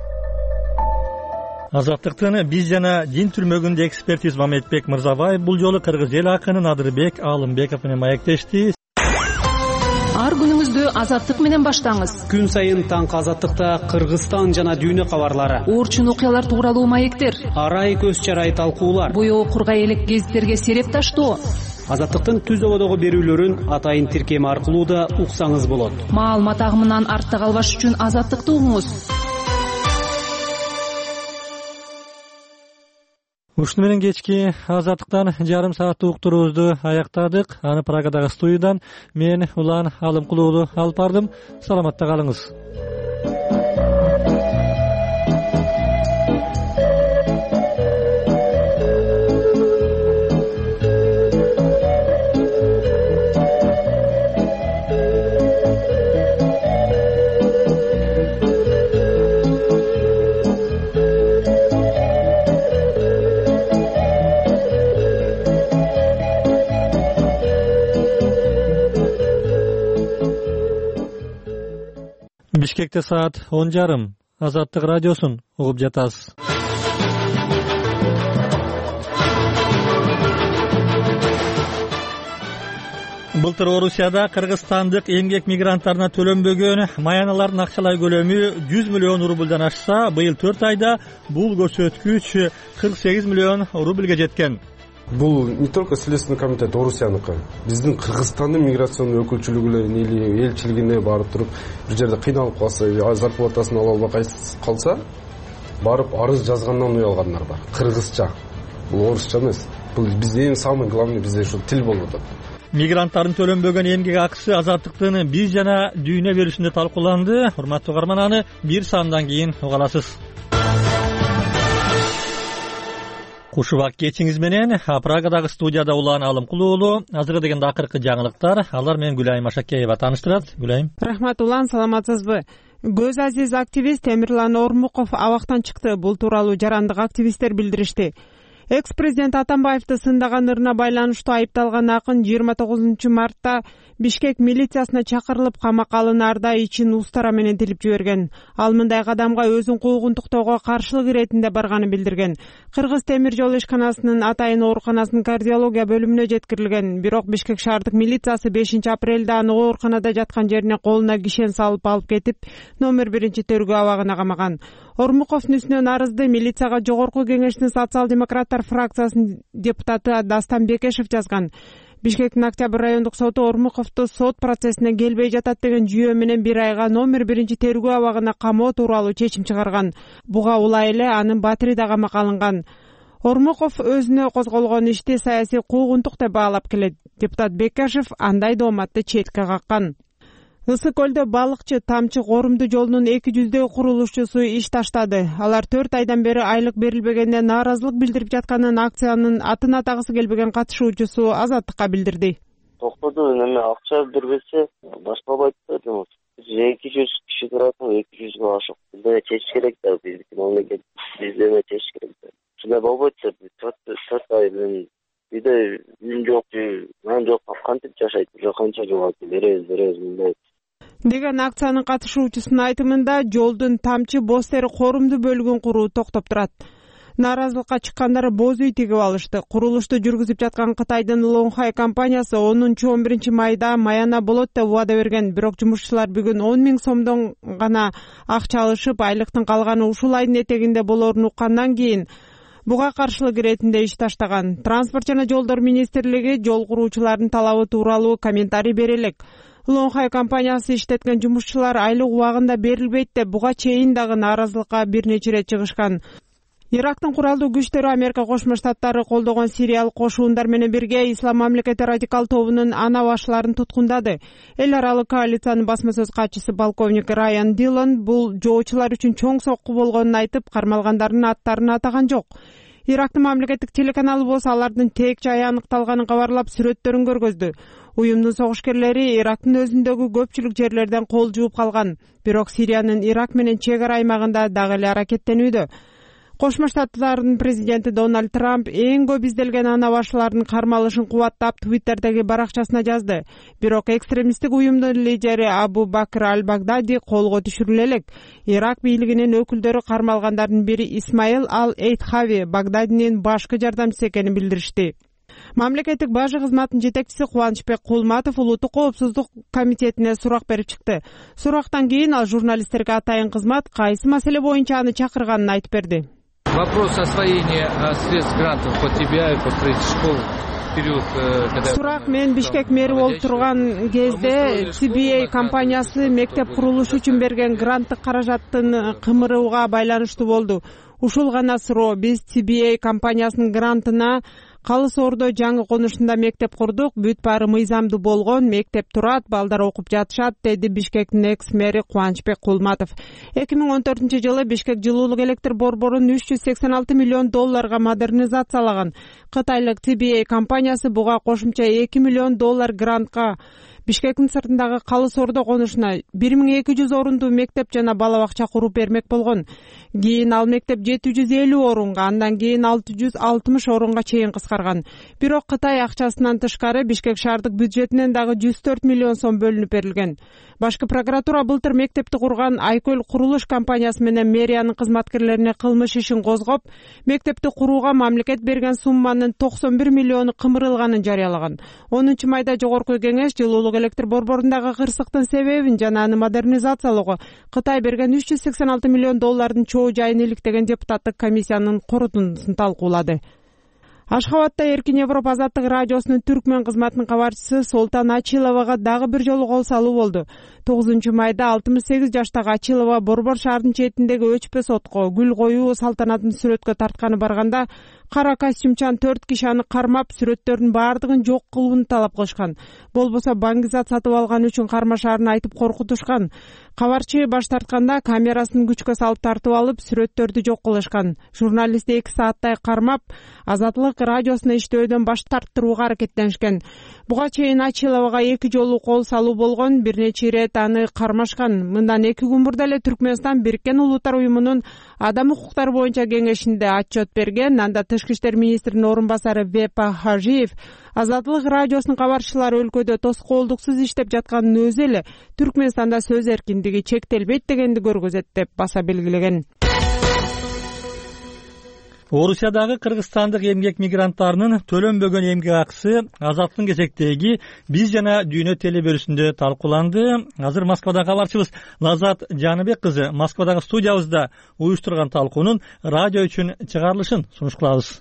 Азаттыктын биз жана дин түрмөгүндө экспертиз Мамедбек Мырзабаев бул жолу кыргыз эл акыны Надырбек Алымбеков менен маектешти. Ар күнүңүздү азаттык менен баштаңыз. Күн сайын таңкы азаттыкта Кыргызстан жана дүйнө кабарлары. Орчун окуялар тууралуу маектер. Арай көз чарай талкуулар. Боё кургай элек гезиттерге сереп таштоо. Азаттыктын түз ободогу берүүлөрүн атайын тиркеми аркылуу да уксаңыз болот. Маалымат агымынан артта калбаш үчүн азаттыкты угуңуз. Ушуну менен кечки азаттыктан жарым сааттык уктуруубузду аяктадык. Аны Прагадагы студиядан мен Улан Алымкулуу алып бардым. Саламатта калыңыз. Бишкекте саат 10:30. Азаттык радиосун угуп жатасыз. Былтыр Орусияда кыргызстандык эмгек мигранттарына төлөнбөгөн маяналардын акчалай көлөмү 100 миллион рубльдан ашса, быйыл 4 айда бул көрсөткүч 48 миллион рубльге жеткен. Бул не только Следственный комитет Орусияныкы, биздин Кыргызстандын миграционный өкүлчүлүгүнө, элчилигине барып туруп, бир жерде кыйналып калса, зарплатасын ала албай калса, барып арыз жазгандан уялгандар бар. Кыргызча. Бул орусча эмес. Бул бизде эң самый главный бизде ушу тил болуп атат. Мигранттардын төлөнбөгөн эмгек акысы азаттыктын биз жана дүйнө берүүсүндө талкууланды. Урматтуу угарман, аны бир сандан кийин уга аласыз. Кушубак кечиңиз менен Прагадагы студияда Улан Алымкулуу. Азыркы дегенде акыркы жаңылыктар. Алар менен Гүлайым Ашакеева тааныштырат. Гүлайым. Рахмат Улан, саламатсызбы? Көз азиз активист Темирлан Ормуков абактан чыкты. Бул тууралуу жарандык активисттер билдиришти. Экс-президент Атамбаевди сындаган ырына байланыштуу айыпталган акын 29 мартта Бишкек милициясына чакырылып камакка алынаарда ичин устара менен тилип жиберген. Ал мындай кадамга өзүн куугунтуктоого каршылык иретинде барганын билдирген. Кыргыз темир жол ишканасынын атайын ооруканасынын кардиология бөлүмүнө жеткирилген. Бирок Бишкек шаардык милициясы 5 апрелде аны ооруканада жаткан жерине колуна кишен салып алып кетип, номер 1 тергөө абагына камаган. Ормуковдун үстүнөн арызды милицияга Жогорку кеңештин социал-демократтар фракциясынын депутаты Дастан Бекешев жазган. Бишкектин Октябрь райондук соту Ормуковду сот процессине келбей жатат деген жүйө менен 1 айга номер 1 тергөө абагына камоо тууралуу чечим чыгарган. Буга улай эле анын Батириде камакка алынган. Ормуков өзүнө козголгон ишти саясий куугунтук деп баалап келет. Депутат Бекешев андай дооматты четке каккан. Ысык көлдө балыкчы Тамчы Корумду жолунун 200 курулушчусу иш таштады. Алар 4 айдан бери айлык берилбегенде нааразылык билдирип жатканын акциянын атын атагысы келбеген катышуучусу Азаттыкка билдирди. Токтоду эме акча бербесе башкалбайт да. 200 киши туратын, 200га ашык. Бизде чечиш керек да, биздики мамлекет бизде чечиш керек да. Шундай болбойт, 4 ай менен биде үйүм жок, нан жок, кантип жашайт, канча жыл беребиз мындай деген акциянын катышуучусунун айтымында жолдун Тамчы Бостери Корумду бөлүгүн куруу токтоп турат. Нааразылыкка чыккандар боз үй тигип алышты. Курулушту жүргүзүп жаткан Кытайдын Лонхай компаниясы 10-11 майда маяна болот деп убада берген. Бирок жумушчулар бүгүн 10 000 сомдон гана акча алышып, айлыктын калганы ушул айдын этегинде болоорун уккандан кийин буга каршылык иретинде иш таштаган. Транспорт жана жолдор министрлиги жол куруучулардын талабы тууралуу комментарий бере элек. Лонхай компаниясы иштеткен жумушчулар айлык убагында берилбейт деп буга чейин дагы нааразылыкка бир нече ирет чыгышкан. Ирактын куралдуу күчтөрү Америка Кошмо Штаттары колдогон сириялык кошуундар менен бирге Ислам мамлекети радикал тобунун ана башларын туткундады. Эл аралык коалициянын басма сөз катчысы полковник Райан Дилан бул жоочулар үчүн чоң сокку болгонун айтып, кармалгандардын аттарын атаган жок. Ирактын мамлекеттик телеканалы болсо алардын тек жайы аныкталганын кабарлап сүрөттөрүн көргөздү. Уюмдун согушкерлери Ирактын өзүндөгү көпчүлүк жерлерден кол жууп калган. Бирок Сириянын Ирак менен чек ара аймагында дагы эле аракеттенүүдө. Кошмо Штаттардын президенти Дональд Трамп эң көп изделген ана башларынын кармалышын кубаттап Твиттердеги баракчасына жазды. Бирок экстремисттик уюмдун лидери Абу Бакр Аль-Багдади колго түшүрүлө элек. Ирак бийлигинин өкүлдөрү кармалгандардын бири Исмаил Ал-Эйтхави Багдадинин башкы жардамчысы экенин билдиришти. Мамлекеттик бажы кызматынын жетекчиси Кубанычбек Кулматов улуттук коопсуздук комитетине сурак берип чыкты. Сурактан кийин ал журналисттерге атайын кызмат кайсы маселе боюнча аны чакырганын айтып берди. Вопрос освоения средств грантов под TBI, под строительство школ в период, когда... Сурак мен Бишкек мэри болуп турган кезде TBI компаниясы мектеп курулушу үчүн берген гранттык каражаттын кымырууга байланыштуу болду. Ушул гана суроо. Биз TBI компаниясынын грантына Калыс Ордо жаңы конушунда мектеп курдук, бүт баары мыйзамдуу болгон, мектеп турат, балдар окуп жатышат, деди Бишкектин экс-мэри Кубанычбек Кулматов. 2014-жылы Бишкек жылуулук электр борборун $386 миллион модернизациялаган. Кытайлык TBI компаниясы буга кошумча $2 миллион грантка Бишкектин сыртындагы Калыс Ордо конушуна 1200 орунду мектеп жана бала бакча куруп бермек болгон. Кийин ал мектеп 750 орунга, андан кийин 660 орунга чейин кыскарган. Бирок Кытай акчасынан тышкары Бишкек шаардык бюджетинен дагы 104 миллион сом бөлүнүп берилген. Башкы прокуратура былтыр мектепти курган Айкөл курулуш компаниясы менен мэриянын кызматкерлерине кылмыш ишин козгоп, мектепти курууга мамлекет берген сумманын 91 миллиону кымырылганын жарыялаган. 10 майда жогорку кеңеш жылуулук электр борборундагы кырсыктын себебин жана аны модернизациялоого Кытай берген 386 миллион доллардын чоо жайын иликтеген депутаттык комиссиянын корутундусун талкуулады. Ашхабадда Эркин Европа азаттык радиосунун түркмен кызматынын кабарчысы Солтан Ачиловага дагы бир жолу кол салуу болду. 9 майда 68 жаштагы Ачилова Борбор шаарынын четиндеги өчпөс отко гүл коюу салтанатын сүрөткө тартканы барганда кара костюмчан 4 киши аны кармап, сүрөттөрдүн баардыгын жок кылууну талап кылышкан. Болбосо баңгизат сатып алган үчүн кармашаарын айтып коркутушкан. Кабарчы баш тартканда камерасын күчкө салып тартып алып, сүрөттөрдү жок кылышкан. Журналистти 2 сааттай кармап, Азаттык радиосуна иштөөдөн баш тарттырууга аракеттенишкен. Буга чейин Ачиловага 2 жолу кол салуу болгон, бир нече ирет аны кармашкан. Мындан 2 күн мурда эле Түркмөнстан Бириккен Улуттар уюмунун адам укуктары боюнча кеңешинде отчет берген. Анда Тышкы иштер министринин орун басары Вепа Хажиев Азаттык радиосунун кабарчылары өлкөдө тоскоолдуксуз иштеп жатканын өзү эле Түркмөнстанда сөз эркиндиги чектелбейт дегенди көргөзөт деп баса белгилеген. Орусиядагы кыргызстандык эмгек мигранттарынын төлөнбөгөн эмгек акысы Азаттын кезектеги биз жана дүйнө телеберүүсүндө талкууланды. Азыр Москвада кабарчыбыз Лазат Жаныбек кызы Москвадагы студиябызда уюштурган талкуунун радио үчүн чыгарылышын сунуш кылабыз.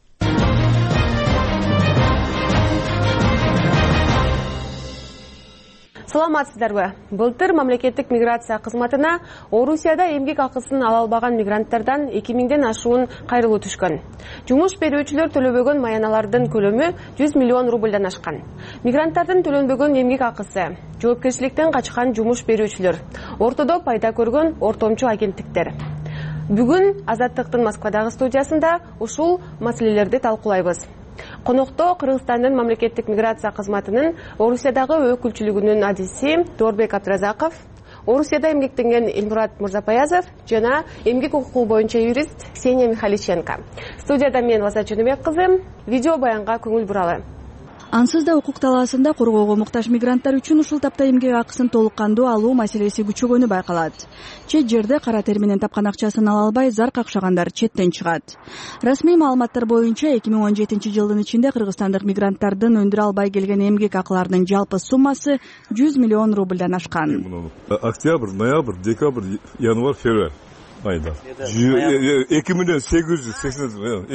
Саламатсыздарбы? Былтыр мамлекеттик миграция кызматына Орусияда эмгек акысын ала албаган мигранттардан 2000ден ашуун кайрылуу түшкөн. Жумуш берүүчүлөр төлөбөгөн маяналардын көлөмү 100 миллион рубльдан ашкан. Мигранттардын төлөнбөгөн эмгек акысы, жоопкерчиликтен качкан жумуш берүүчүлөр, ортодо пайда көргөн ортомчу агенттиктер. Бүгүн Азаттыктын Москвадагы студиясында ушул маселелерди талкуулайбыз. Конокто Кыргызстандын мамлекеттик миграция кызматынын Орусиядагы өкүлчүлүгүнүн адиси Дорбек Абдразаков, Орусияда эмгектенген Элмурат Мурзапаязов жана эмгек укугу боюнча юрист Ксения Михаличенко. Студияда мен Лаза Жаныбек кызы, видео баянга көңүл буралы. Ансыз да укук талаасында коргоого муктаж мигранттар үчүн ушул тапта эмгек акысын толук кандуу алуу маселеси күчөгөнү байкалат. Чет жерде кара тер менен тапкан акчасын ала албай зар какшагандар четтен чыгат. Расмий маалыматтар боюнча 2017-жылдын ичинде кыргызстандык мигранттардын өндүрө албай келген эмгек акыларынын жалпы суммасы 100 миллион рубльдан ашкан. Октябрь, ноябрь, декабрь, январь, февраль айда 2 миллион 880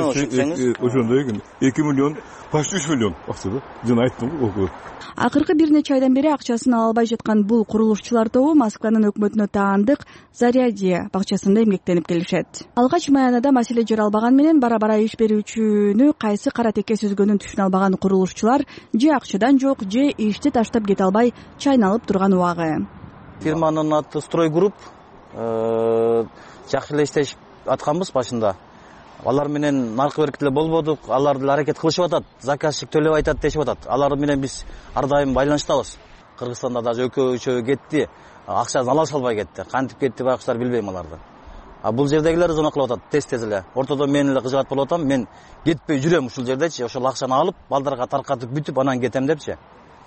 2 миллион почти 3 миллион акчада жана айттым го. Акыркы бир нече айдан бери акчасын ала албай жаткан бул курулушчулар тобу Москванын өкмөтүнө таандык Зарядье бакчасында эмгектенип келишет. Алгач маянада маселе жаралбаган менен бара-бара иш берүүчүнү кайсы кара текке сүзгөнүн түшүнө албаган курулушчулар же акчадан жок, же ишти таштап кете албай чайналып турган убагы. Фирманын аты Стройгрупп. Жакшы эле иштешип атканбыз башында. Алар менен наркы беркитиле болбодук, алар деле аракет кылышып атат, заказчик төлөп айтат дешип атат. Алар менен биз ар дайым байланыштабыз. Кыргызстанда дагы экөө кетти, акчасын ала албай кетти. Кантип кетти байкуштар билбейм аларды. Бул жердегилер зона кылып атат, тез эле. Ортодо мен эле кыжыгат болуп атам, мен кетпей жүрөм ушул жердечи, ошол акчаны алып, балдарга таркатып бүтүп, анан кетем депчи.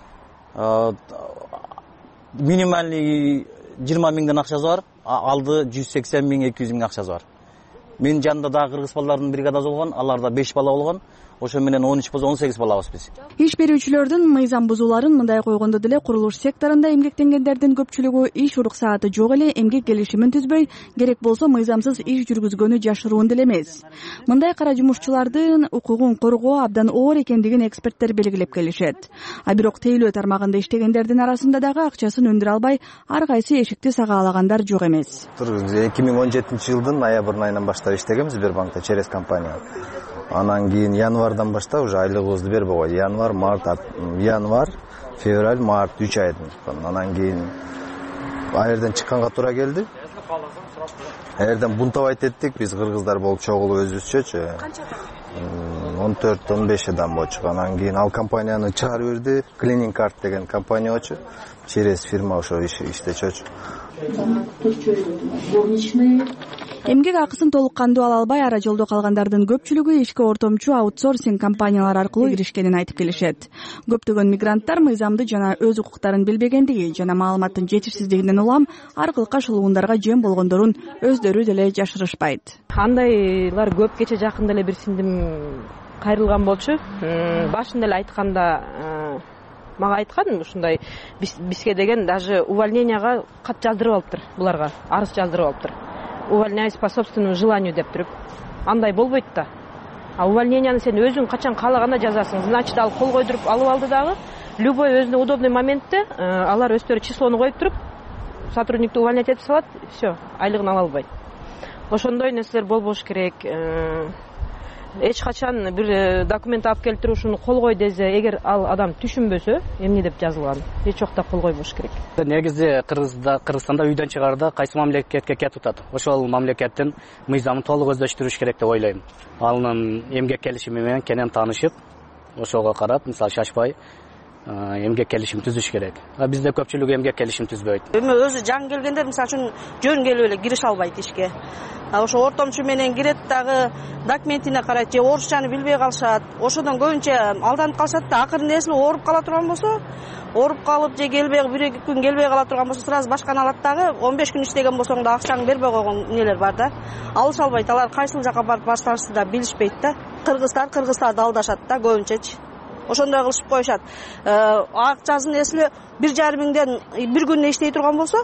Минимальный 20 миңден акчасы бар, алды 180 миң, 200 миң акчасы бар. Мен жанында дагы кыргыз балдардын бригадасы болгон, аларда 5 бала болгон. Ошо менен 13 болсо 18 балабыз биз. Иш берүүчүлөрдүн мыйзам бузууларын мындай койгондо деле курулуш секторунда эмгектенгендердин көпчүлүгү иш уруксааты жок эле эмгек келишимин түзбөй, керек болсо мыйзамсыз иш жүргүзгөнү жашыруун деле эмес. Мындай кара жумушчулардын укугун коргоо абдан оор экендигин эксперттер белгилеп келишет. Бирок тейлөө тармагында иштегендердин арасында дагы акчасын өндүрө албай ар кайсы эшикти сагаалагандар жок эмес. 2017-жылдын ноябрь айынан баштап иштегем Сбербанкта через компания. Анан кийин январдан баштап уже айлыгыбызды бербей койду. Январь, февраль, март 3 айдын. Анан кийин айерден чыкканга туура келди. Айерден бунтовать эттик, биз кыргыздар болуп чогулуп өзүбүзчөчү. 14-15 адам болчу. Анан кийин ал компанияны чыгарып берди. Cleaning Card деген компания болчу. Через фирма ошо иштечүчү. Эмгек акысын толук кандуу ала албай ара жолдо калгандардын көпчүлүгү ишке ортомчу аутсорсинг компаниялар аркылуу киришкенин айтып келишет. Көптөгөн мигранттар мыйзамды жана өз укуктарын билбегендиги жана маалыматтын жетишсиздигинен улам ар кылка шулуундарга жем болгондорун өздөрү деле жашырышпайт. Андайлар көп кече жакында эле бир сиңдим кайрылган болчу. Башында эле айтканда мага айткан ушундай бизге деген даже увольненияга кат жаздырып алыптыр, буларга арыз жаздырып алыптыр. Увольняюсь по собственному желанию деп туруп. Андай болбойт да. А увольненияны сен өзүң качан каалаганда жазасың. Значит, ал кол койдуруп алып алды дагы. Любой өзүнө удобный моментте алар өздөрү числону коюп туруп, сотрудникти увольнять этип салат, все, айлыгын ала албайт. Ошондой нерселер болбош керек. Эч качан бир документ алып келип туруп ушуну кол кой десе, эгер ал адам түшүнбөсө, эмне деп жазылган, эч жокта кол койбош керек. Негизи Кыргызстанда үйдөн чыгаарда кайсы мамлекетке кетип атат, ошол мамлекеттин мыйзамын толук өздөштүрүш керек деп ойлойм. Анын эмгек келишими менен кенен таанышып, ошого карап, мисалы шашпай эмгек келишим түзүш керек. Бизде көпчүлүгү эмгек келишим түзбөйт. Эми өзү жаңы келгендер мисалы үчүн жөн келип эле кирише албайт ишке. Ошо ортомчу менен кирет дагы документине карайт, же орусчаны билбей калышат. Ошодон көбүнчө алданып калышат да, акырында эсили ооруп кала турган болсо, ооруп калып же келбей 1-2 күн келбей кала турган болсо, сразу башканы алат дагы 15 күн иштеген болсоң да акчаңды бербей койгон нелер бар да. Алыша албайт, алар кайсыл жака барып башташты да билишпейт да. Кыргыздарды алдашат да көбүнчөчү. Ошондой кылышып коюшат. Акчасын эсили 1,5 миңден бир күндө иштей турган болсо,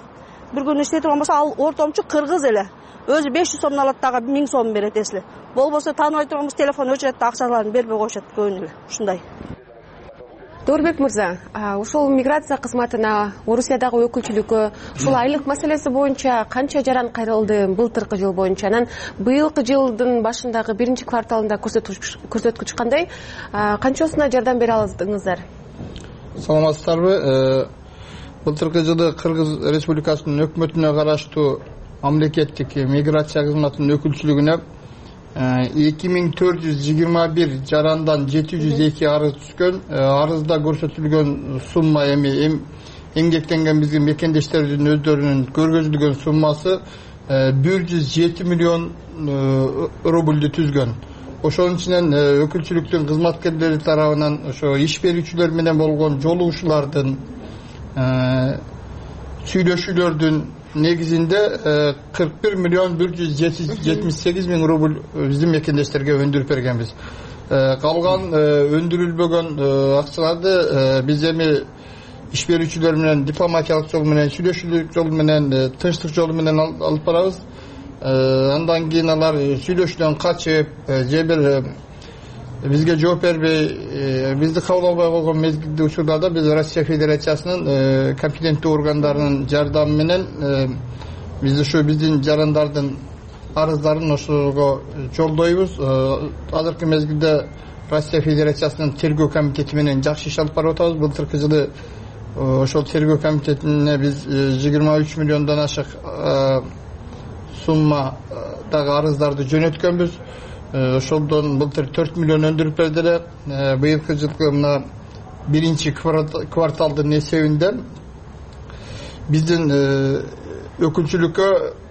ал ортомчу кыргыз эле. Өзү 500 сомдон алат дагы 1000 сом берет эсили. Болбосо тааныбай турган болсо телефон өчүрөт да акчаларын бербей коюшат көбүнө эле. Ушундай. Доорбек мырза, ушул миграция кызматына Орусиядагы өкүлчүлүккө ушул айлык маселеси боюнча канча жаран кайрылды былтыркы жыл боюнча? Анан быйылкы жылдын башындагы биринчи кварталында көрсөткүч кандай? Канчосуна жардам бере алдыңыздар? Саламатсыздарбы? Былтыркы жылы Кыргыз Республикасынын өкмөтүнө караштуу мамлекеттик миграция кызматынын өкүлчүлүгүнө 2421 жарандан 702 арыз түшкөн. Арызда көрсөтүлгөн сумма эми эмгектенген биздин мекендештердин өздөрүнүн көргөзүлгөн суммасы 107 миллион рубльду түзгөн. Ошонун ичинен өкүлчүлүктүн кызматкерлери тарабынан ошо иш берүүчүлөр менен болгон жолугушуулардын сүйлөшүүлөрдүн негизинде 41 миллион 178 миң рубль биздин мекендештерге өндүрүп бергенбиз. Калган өндүрүлбөгөн акчаларды биз эми иш берүүчүлөр менен дипломатиялык жол менен, сүйлөшүүлүк жол менен, тынчтык жолу менен алып барабыз. Андан кийин алар сүйлөшүүдөн качып, же бир бизге жооп бербей, бизди кабыл албай койгон мезгилде учурларда биз Россия Федерациясынын компетенттүү органдарынын жардамы менен биз ушу биздин жарандардын арыздарын ошого жолдойбуз. Азыркы мезгилде Россия Федерациясынын тергөө комитети менен жакшы иш алып барып атабыз. Былтыркы жылы ошол тергөө комитетине биз 23 миллиондон ашык суммадагы арыздарды жөнөткөнбүз. Ошолдон былтыр 4 миллион өндүрүп бердилер. Быйылкы жылкы мына биринчи кварталдын эсебинде биздин өкүлчүлүккө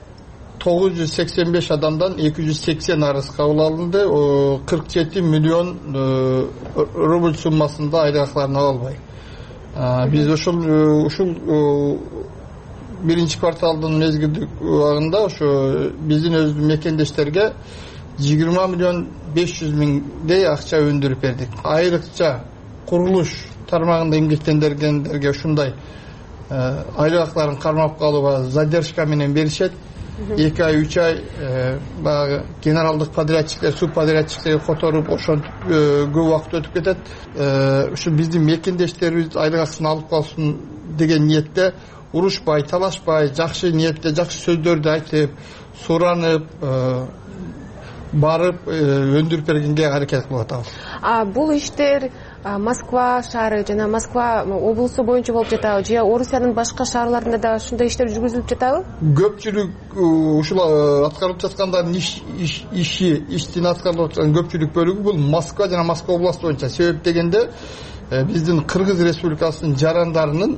985 адамдан 280 арыз кабыл алынды. 47 миллион рубль суммасында айлык акыларын ала албай. Биз ушул биринчи кварталдын мезгилдик убагында ошо биздин өз мекендештерге 20 миллион 500 миңдей акча өндүрүп бердик. Айрыкча курулуш тармагында эмгектенгендерге ушундай айлык акыларын кармап калууга задержка менен беришет. 2 ай 3 ай баягы генералдык подрядчиктер, субподрядчиктер которуп ошентип көп убакыт өтүп кетет. Ушу биздин мекендештерибиз айлык акысын алып калсын деген ниетте урушпай, талашпай, жакшы ниетте, жакшы сөздөрдү айтып, суранып барып өндүрүп бергенге аракет кылып атабыз. Бул иштер Москва шаары жана Москва облусу боюнча болуп жатабы же Орусиянын башка шаарларында да ушундай иштер жүргүзүлүп жатабы? Көпчүлүк ушул аткарылып жаткандардын иштин аткарылып жаткан көпчүлүк бөлүгү бул Москва жана Москва областы боюнча. Себеп дегенде биздин Кыргыз Республикасынын жарандарынын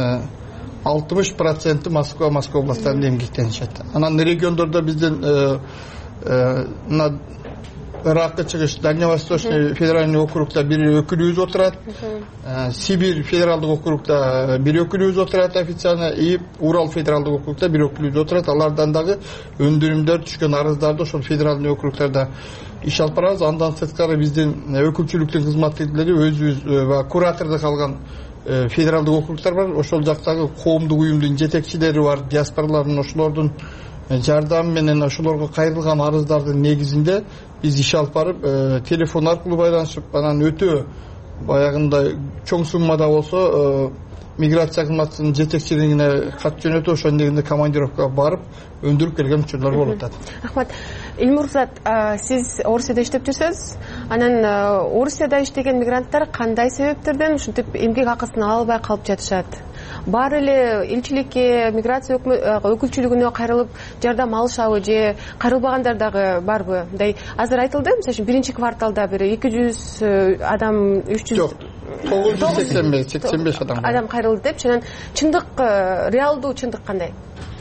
60% Москва областарында эмгектенишет. Анан региондордо биздин Иракы чыгыш Дальневосточный федеральный округда бир өкүлүбүз отурат. Сибирь федералдык округда бир өкүлүбүз отурат официально, и Урал федералдык округда бир өкүлүбүз отурат. Алардан дагы өндүрүмдөр түшкөн арыздарды ошол федеральный округдарда иш алып барабыз. Андан сырткары биздин өкүлчүлүктүн кызматкерлери өзүбүз куратордо калган федералдык округдар бар. Ошол жактагы коомдук уюмдун жетекчилери бар, диаспоралардын ошолордун жардамы менен ошолорго кайрылган арыздардын негизинде биз иш алып барып, телефон аркылуу байланышып, анан өтө баягындай чоң суммада болсо миграция кызматынын жетекчилигине кат жөнөтүп, ошонун негизинде командировкага барып өндүрүп келген учурлар болуп атат. Рахмат. Илмурзат, сиз Орусияда иштеп жүрсөз, анан Орусияда иштеген мигранттар кандай себептерден ушинтип эмгек акысын ала албай калып жатышат? Баары эле элчиликке, миграция өкүлчүлүгүнө кайрылып жардам алышабы же кайрылбагандар дагы барбы? Мындай азыр айтылды, мисалы үчүн биринчи кварталда бир 200 адам, 300 жок, 985 адам кайрылды деп, анан чындык, реалдуу чындык кандай?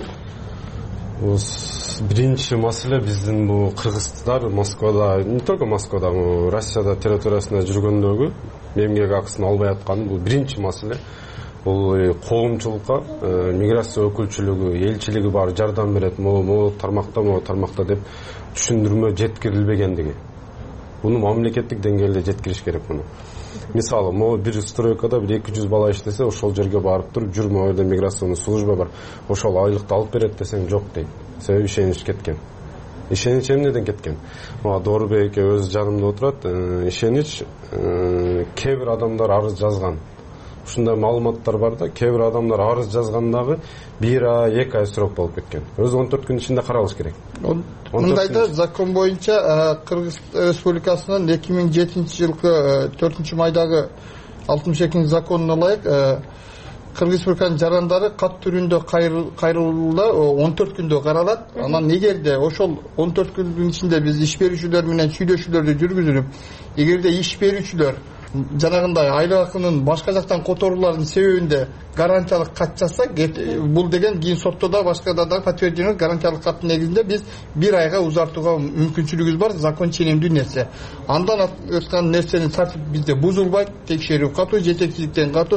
Биринчи маселе биздин бул кыргыздар Москвада, не только Москвада, Россияда территориясында жүргөндөгү эмгек акысын албай атканы бул биринчи маселе. Бул коомчулукка миграция өкүлчүлүгү, элчилиги бар жардам берет, могу тармакта деп түшүндүрмө жеткирилбегендиги. Буну мамлекеттик деңгээлде жеткириш керек муну. Мисалы, могу бир стройкада бир 200 бала иштесе, ошол жерге барып туруп, жүр могу жерде миграционный служба бар, ошол айлыкты алып берет десең жок дейт. Себеби ишенич кеткен. Ишенич эмнеден кеткен? Доорбек өз жанымда отурат, ишенич кээ бир адамдар арыз жазган. Ушундай маалыматтар бар да, кээ бир адамдар арыз жазгандагы 1 ай, 2 ай срок болуп кеткен. Өзү 14 күн ичинде каралыш керек. Мындайда закон боюнча Кыргыз Республикасынын 2007-жылкы 4-майдагы 62 законуна ылайык Кыргыз Республикасынын жарандары кат түрүндө кайрылууда 14 күндө каралат. Анан эгерде ошол 14 күндүн ичинде биз иш берүүчүлөр менен сүйлөшүүлөрдү жүргүзүлүп, эгерде иш берүүчүлөр жанагындай айлык акынын башка жактан которуулардын себебинде гарантиялык кат жазса, бул деген кийин сотто да башкада да подтверждение гарантиялык каттын негизинде биз 1 айга узартууга мүмкүнчүлүгүбүз бар, закон ченемдүү нерсе. Андан өткөн нерсенин тартип бизде бузулбайт, текшерүү катуу, жетекчиликтен катуу.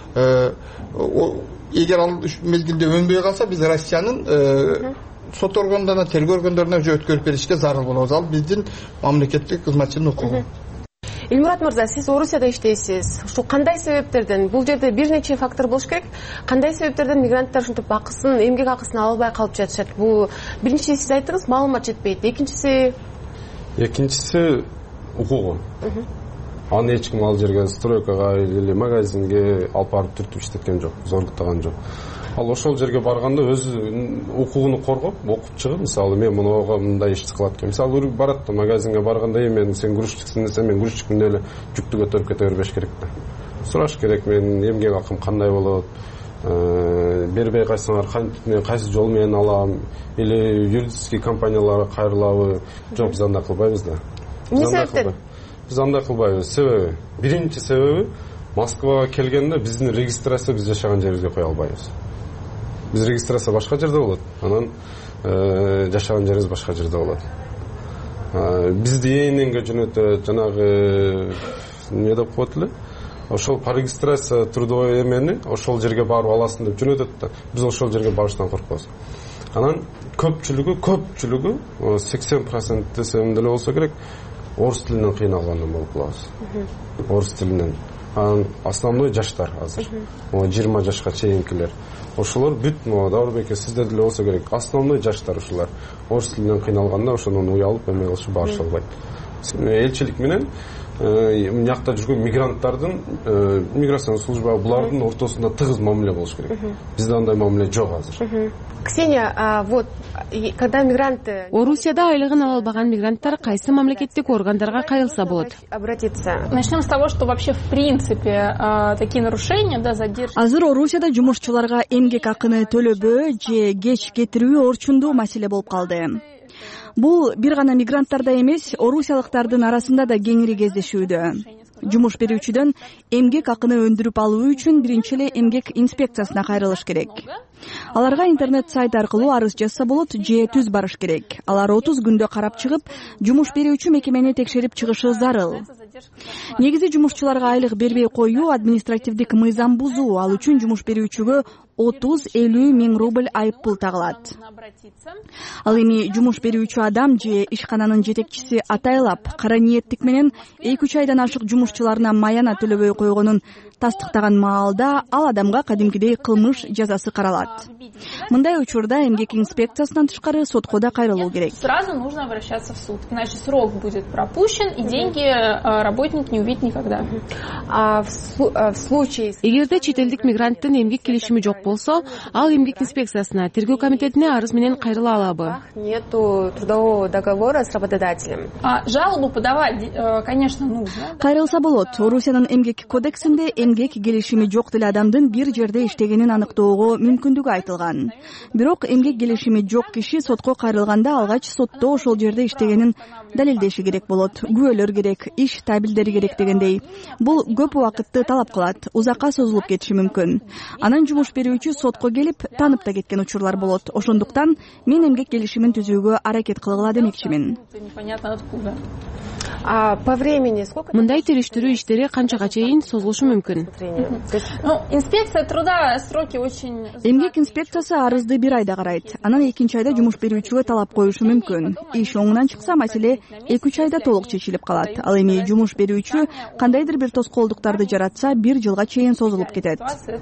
Эгер ал мезгилде өнбөй калса, биз Россиянын сот органдарына, тергөө органдарына өткөрүп беришке зарыл болобуз. Ал биздин мамлекеттик кызматчынын укугу. Илмурат мырза, сиз Орусияда иштейсиз. Ушул кандай себептерден? Бул жерде бир нече фактор болуш керек. Кандай себептерден мигранттар ушинтип акысын, эмгек акысын ала албай калып жатышат? Бул биринчиси сиз айттыңыз, маалымат жетпейт. Экинчиси укугу. Аны эч ким ал жерге стройкага или магазинге алып барып түртүп иштеткен жок, зорлуктаган жок. Ал ошол жерге барганда өз укугуну коргоп, окуп чыгып, мисалы мен мынага мындай иш кылат экен. Мисалы барат да магазинге барганда, мен сен грузчиксиң десе, мен грузчикмин эле жүктү көтөрүп кете бербеш керек да. Сураш керек, мен эмгек акым кандай болот? Бербей кайсыңар, кайсы жол менен алам? Или юридический компанияларга кайрылабы? Жок, биз андай кылбайбыз да. Эмне себептен? Биз андай кылбайбыз. Себеби, биринчи себеби Москвага келгенде биздин регистрация биз жашаган жерибизге кое албайбыз. Биз регистрация башка жерде болот, анан жашаган жерибиз башка жерде болот. Бизди ИННге жөнөтөт, жанагы эмне деп коет эле? Ошол по регистрация трудовой эмени ошол жерге барып аласың деп жөнөтөт да. Биз ошол жерге барыштан коркпойбуз. Анан көпчүлүгү 80% десем деле болсо керек, орус тилинен кыйналгандан болуп калабыз. Орус тилинен. Анан основной жаштар азыр. 20 жашка чейинкилер. Ошолор бүт Даурбеке сиздер деле болсо керек. Основной жаштар ушулар. Орус тилинен кыйналганда ошонун уялып эме кылышып барыша албайт. Элчилик менен мыякта жүргөн мигранттардын миграциялык служба булардын ортосунда тыгыз мамиле болуш керек. Бизде андай мамиле жок азыр. Ксения, вот когда мигранты Орусияда айлыгын ала албаган мигранттар кайсы мамлекеттик органдарга кайрылса болот? Обратиться. Начнем с того, что вообще в принципе такие нарушения, да, задержки. Азыр Орусияда жумушчуларга эмгек акыны төлөбөө же кеч кетирүү орчундуу маселе болуп калды. Бул бир гана мигранттарда эмес, орусиялыктардын арасында да кеңири кездешүүдө. Жумуш берүүчүдөн эмгек акыны өндүрүп алуу үчүн биринчи эле эмгек инспекциясына кайрылыш керек. Аларга интернет сайт аркылуу арыз жазса болот же түз барыш керек. Алар 30 күндө карап чыгып, жумуш берүүчү мекемени текшерип чыгышы зарыл. Негизи жумушчуларга айлык бербей коюу административдик мыйзам бузуу, ал үчүн жумуш берүүчүгө 30-50 миң рубль айыппул тагылат. Ал эми жумуш берүүчү адам же ишкананын жетекчиси атайлап, кара ниеттик менен 2-3 айдан ашык жумушчуларына маяна төлөбөй койгонун тастыктаган маалда ал адамга кадимкидей кылмыш жазасы каралат. Мындай учурда эмгек инспекциясынан тышкары сотко да кайрылуу керек. Сразу нужно обращаться в суд, иначе срок будет пропущен и деньги работник не увидит никогда. В случае эгерде чет элдик мигранттын эмгек келишими жок болсо, ал эмгек инспекциясына, тергөө комитетине арыз менен кайрыла алабы? Нету трудового договора с работодателем. Жалобу подавать, конечно, нужно. Кайрылса болот. Орусиянын эмгек кодексинде эмгек келишими жок деле адамдын бир жерде иштегенин аныктоого мүмкүндүгү айтылган. Бирок эмгек келишими жок киши сотко кайрылганда алгач сотто ошол жерде иштегенин далилдеши керек болот. Күбөлөр керек, иш табилдери керек дегендей. Бул көп убакытты талап кылат, узакка созулуп кетиши мүмкүн. Анан жумуш берүүчү сотко келип, танып да кеткен учурлар болот. Ошондуктан мен эмгек келишимин түзүүгө аракет кылгыла демекчимин. По времени сколько? Мындай териштирүү иштери канчага чейин созулушу мүмкүн? Инспекция труда сроки очень. Эмгек инспекциясы арызды 1 айда карайт. Анан 2-нчи айда жумуш берүүчүгө талап коюшу мүмкүн. Иш оңунан чыкса, маселе 2-3 айда толук чечилип калат. Ал эми жумуш берүүчү кандайдыр бир тоскоолдуктарды жаратса, 1 жылга чейин созулуп кетет.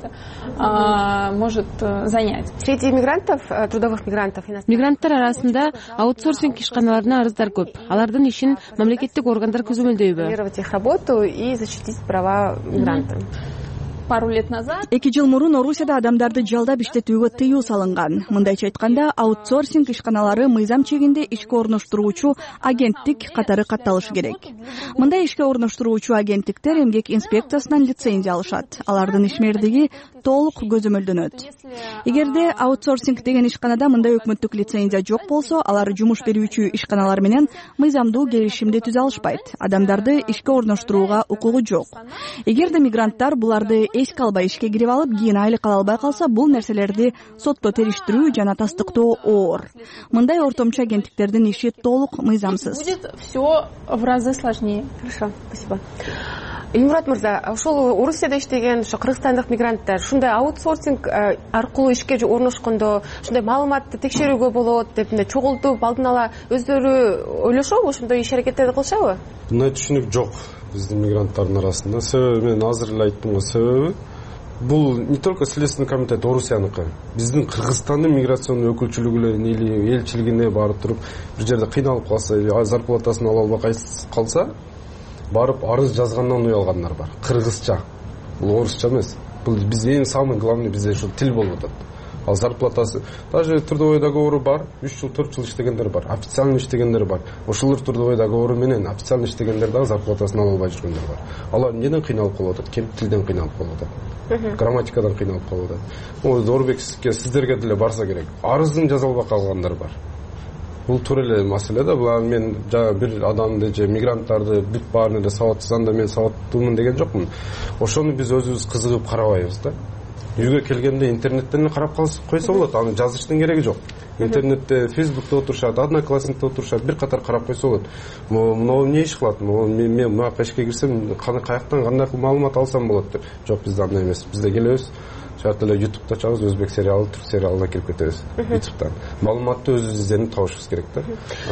Может занять. Среди мигрантов, трудовых мигрантов, мигранттар арасында аутсорсинг ишканаларына арыздар көп. Алардын ишин мамлекеттик органдар көзөмөлдөйбү? Их работу и защитить права мигрантов. Пару лет назад 2 жыл мурун Орусияда адамдарды жалдап иштетүүгө тыюу салынган. Мындайча айтканда, аутсорсинг ишканалары мыйзам чегинде ишке орноштуруучу агенттик катары катталышы керек. Мындай ишке орноштуруучу агенттиктер эмгек инспекциясынан лицензия алышат. Алардын ишмердиги толук көзөмөлдөнөт. Эгерде аутсорсинг деген ишканада мындай өкмөттүк лицензия жок болсо, алар жумуш берүүчү ишканалар менен мыйзамдуу келишимди түзө алышпайт. Адамдарды ишке орноштурууга укугу жок. Эгерде мигранттар буларды эске албай ишке кирип алып, кийин айлык ала албай калса, бул нерселерди сотто териштирүү жана тастыктоо оор. Мындай ортомчу агенттиктердин иши толук мыйзамсыз. Будет все в разы сложнее. Хорошо, спасибо. Эльмурат мырза, ошол Орусияда иштеген ошо кыргызстандык мигранттар ушундай аутсорсинг аркылуу ишке орношкондо ушундай маалыматты текшерүүгө болот деп мындай чогултуп алдын ала өздөрү ойлошобу, ошондой иш аракеттерди кылышабы? Мындай түшүнүк жок биздин мигранттардын арасында. Себеби мен азыр эле айттым го, себеби бул не только Следственный комитет Орусияныкы, биздин Кыргызстандын миграционный өкүлчүлүгү или элчилигине барып туруп бир жерде кыйналып калса, зарплатасын ала албай калса, барып арыз жазгандан уялгандар бар. Кыргызча. Бул орусча эмес. Бул биз эң самый главный бизде ошо тил болуп атат. Ал зарплатасы даже трудовой договору бар, 3 жыл 4 жыл иштегендер бар, официально иштегендер бар. Ошолор трудовой договору менен официально иштегендер дагы зарплатасын ала албай жүргөндөр бар. Алар эмнеден кыйналып калып атат? Кем тилден кыйналып калып атат. Грамматикадан кыйналып калып атат. Ой, Зорбекке сиздерге деле барса керек. Арызын жаза албай калгандар бар. Бул туура эле маселе да. Бул мен бир адамды же мигранттарды бүт баарын эле сабатсызанда мен сабаттуумун деген жокмун. Ошону биз өзүбүз кызыгып карабайбыз да. Үйгө келгенде интернеттен эле карап койсо болот, аны жазыштын кереги жок. Интернетте, Фейсбукта отурушат, Одноклассникте отурушат, бир катар карап койсо болот. Могу эмне иш кылат? Мен мына ишке кирсем, каяктан кандай маалымат алсам болот деп. Жок, бизде андай эмес. Бизде келебиз, шарт эле YouTube'да чабыз, өзбек сериалы, түрк сериалына кирип кетебиз. YouTube'дан. Маалыматты өзүбүз изденип табышыбыз керек да.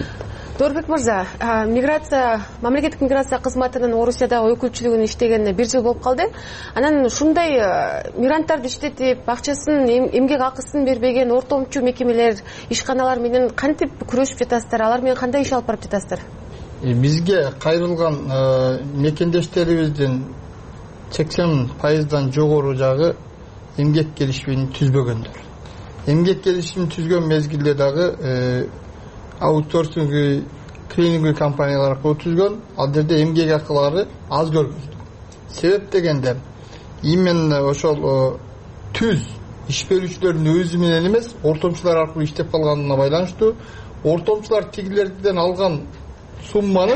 Дорбек мырза, мамлекеттик миграция кызматынын Орусияда өкүлчүлүгүнө иштегенине 1 жыл болуп калды. Анан ушундай мигранттарды иштетип, акчасын, эмгек акысын бербеген ортомчу мекемелер, ишканалар менен кантип күрөшүп жатасыздар? Алар менен кандай иш алып барып жатасыздар? бизге кайрылган мекендештерибиздин 80%дан жогору жагы эмгек келишимин түзбөгөндөр. Эмгек келишимин түзгөн мезгилде дагы аутсорсинг клининг компаниялар аркылуу түзгөн. Ал жерде эмгек акылары аз көргөздүк. Себеп дегенде именно ошол түз иш берүүчүлөрдүн өзү менен эмес, ортомчулар аркылуу иштеп калганына байланыштуу. Ортомчулар тигилерден алган сумманын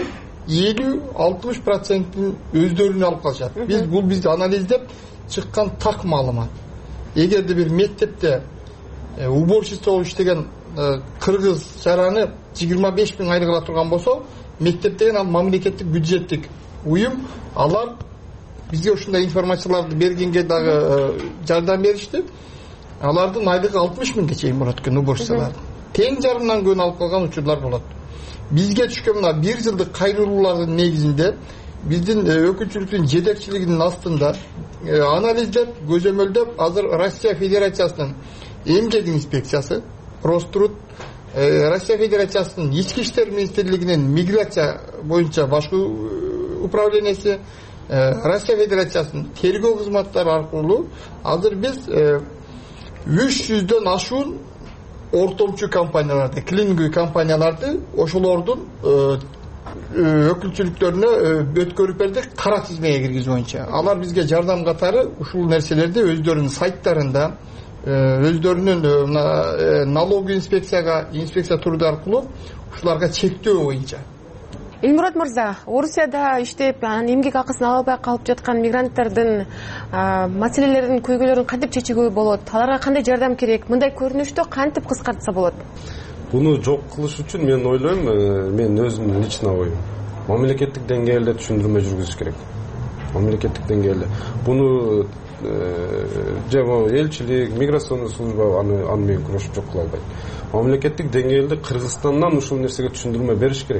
50-60%-ин өздөрүнө алып калышат. Биз анализдеп чыккан так маалымат. Эгерде бир мектепте уборщица болуп иштеген кыргыз жараны 25 000 айлык ала турган болсо, мектеп деген ал мамлекеттик бюджеттик уюм, алар бизге ушундай информацияларды бергенге дагы жардам беришти. Алардын айлыгы 60 000 чейин болот экен уборщицалар. Тең жарымдан көп алып калган учурлар болот. Бизге түшкөн мына 1 жылдык кайрылуулардын негизинде биздин өкүлчүлүктүн жетекчилигинин астында анализдеп, көзөмөлдөп, азыр Россия Федерациясынын эмгек инспекциясы, Роструд, Россия Федерациясынын ички иштер министрлигинин миграция боюнча башкы управленияси, Россия Федерациясынын тергөө кызматтары аркылуу азыр биз 300дөн ашуун ортомчу компанияларды, клининг компанияларды ошолордун өкүлчүлүктөрүнө өткөрүп бердик кара тизмеге киргизүү боюнча. Алар бизге жардам катары ушул нерселерди өздөрүнүн сайттарында, өздөрүнүн налоговый инспекция турду аркылуу ушуларга чектөө боюнча. Элмурат мырза, Орусияда иштеп, эмгек акысын ала албай калып жаткан мигранттардын маселелерин, көйгөйлөрүн кантип чечүүгө болот? Аларга кандай жардам керек? Мындай көрүнүштү кантип кыскартса болот? Буну жок кылыш үчүн мен ойлойм, мен өзүмдүн лично оюм, мамлекеттик деңгээлде түшүндүрмө жүргүзүш керек. Мамлекеттик деңгээлде. Буну элчилик, миграционный служба аны менен күрөшүп жок кыла албайт. Мамлекеттик деңгээлде Кыргызстандан ушул нерсеге түшүндүрмө бериш керек.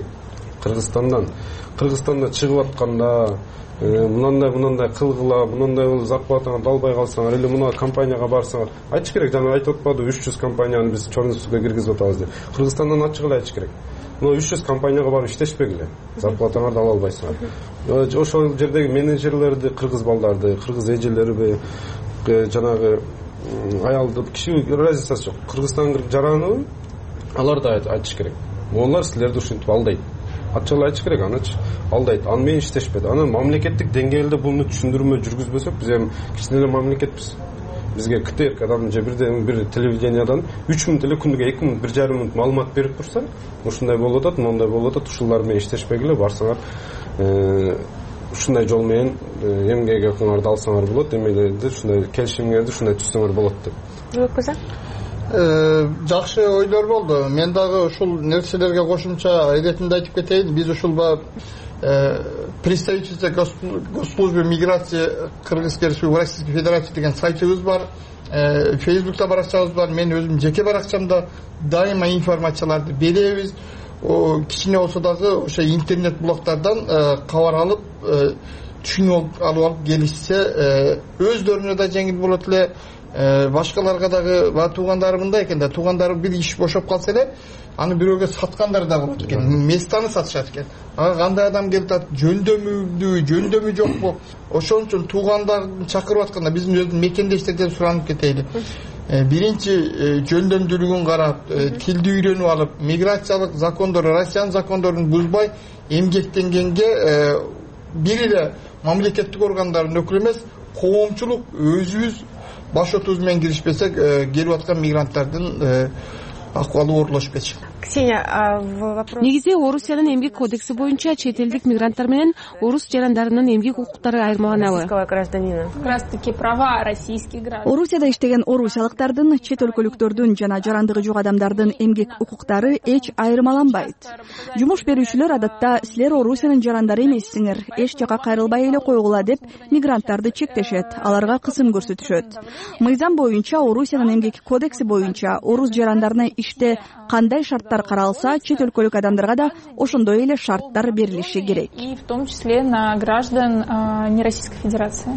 Кыргызстанда чыгып атканда мынандай кылгыла, мынандай зарплатаңарды албай калсаңар, или мына компанияга барсаңар, айтыш керек. Жана айтып атпады 300 компанияны биз черный списокко киргизип атабыз деп. Кыргызстандан ачык эле айтыш керек. Мына 300 компанияга барып иштешпегиле, зарплатаңарды ала албайсыңар. Ошол жердеги менеджерлерди, кыргыз балдарды, кыргыз эжелерби, жанагы аялды киши разницасы жок. Кыргызстан жараны алар да айтыш керек. Олар силерди ушинтип алдайт. Ачык айтыш керек, анычы алдайт. Аны менен иштешпеди. Аны мамлекеттик деңгээлде буну түшүндүрмө жүргүзбөсөк, биз эми кичине мамлекетпиз. Бизге КТРКдан же бир телевидениядан 3 мүнөт эле күнүгө 2 мүнөт, 1,5 мүнөт маалымат берип турса, ушундай болуп атат, мындай болуп атат, ушулар менен иштешпегиле, барсаңар ушундай жол менен эмгек акыңарды алсаңар болот, эмелерди ушундай келишимиңерди ушундай түзсөңөр болот деп. Жакшы ойлор болду. Мен дагы ушул нерселерге кошумча иретинде айтып кетейин. Биз ушул представительство госслужбы миграции Кыргызской Республики Российской Федерации деген сайтыбыз бар. Фейсбукта баракчабыз бар. Мен өзүм жеке баракчамда дайыма информацияларды беребиз. Кичине болсо дагы ошо интернет блоктардан кабар алып, түшүнүп алып келишсе, өздөрүнө да жеңил болот эле. Башкаларга дагы туугандары мындай экен да, туугандары бир иш бошоп калса эле, аны бирөөгө саткандар да болот экен. Местаны сатышат экен. Ага кандай адам келип атат, жөндөмү жокпу? Ошон үчүн туугандарды чакырып атканда биздин өзүбүздүн мекендештерден суранып кетейли. Биринчи жөндөмдүүлүгүн карап, тилди үйрөнүп алып, миграциялык закондор, Россиянын закондорун бузбай эмгектенгенге бир эле мамлекеттик органдардын өкүлү эмес, коомчулук өзүбүз баш отуз менен киришпесек, келип аткан мигранттардын акыбалы оорлошуп кетишет. Негизи Орусиянын эмгек кодекси боюнча чет элдик мигранттар менен орус жарандарынын эмгек укуктары айырмаланабы? Как раз таки права российских граждан. Орусияда иштеген орусиялыктардын, чет өлкөлүктөрдүн жана жарандыгы жок адамдардын эмгек укуктары эч айырмаланбайт. Жумуш берүүчүлөр адатта силер Орусиянын жарандары эмессиңер, эч жака кайрылбай эле койгула деп мигранттарды чектешет, аларга кысым көрсөтүшөт. Мыйзам боюнча Орусиянын эмгек кодекси боюнча орус жарандарына иште кандай шарттар каралса, чет өлкөлүк адамдарга да ошондой эле шарттар берилиши керек. И в том числе на граждан не Российской Федерации.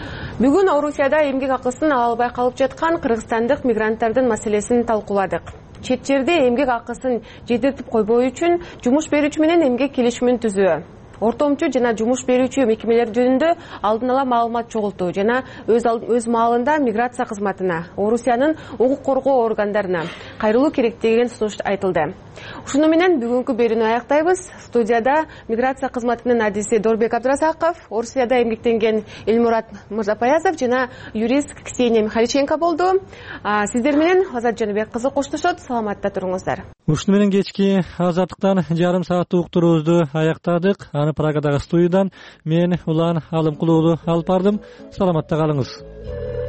Бүгүн Орусияда эмгек акысын ала албай калып жаткан кыргызстандык мигранттардын маселесин талкууладык. чет жерде эмгек акысын жетиртип койбоо үчүн жумуш берүүчү менен эмгек келишимин түзүү, ортомчу жана жумуш берүүчү мекемелер жөнүндө алдын ала маалымат чогултуу жана өз маалында миграция кызматына, Орусиянын укук коргоо органдарына кайрылуу керек деген сунуш айтылды. Ушуну менен бүгүнкү берүүнү аяктайбыз. Студияда миграция кызматынын адиси Дорбек Абдыразаков, Орусияда эмгектенген Элмурат Мырзапаязов жана юрист Ксения Михаличенко болду. Сиздер менен Азат Жаныбек кызы коштошот. Саламатта туруңуздар. Ушуну менен кечки азаттыктан жарым сааттык уктуруубузду аяктадык. Аны Прагадагы студиядан мен Улан Алымкулуулу алып бардым. Саламатта калыңыз.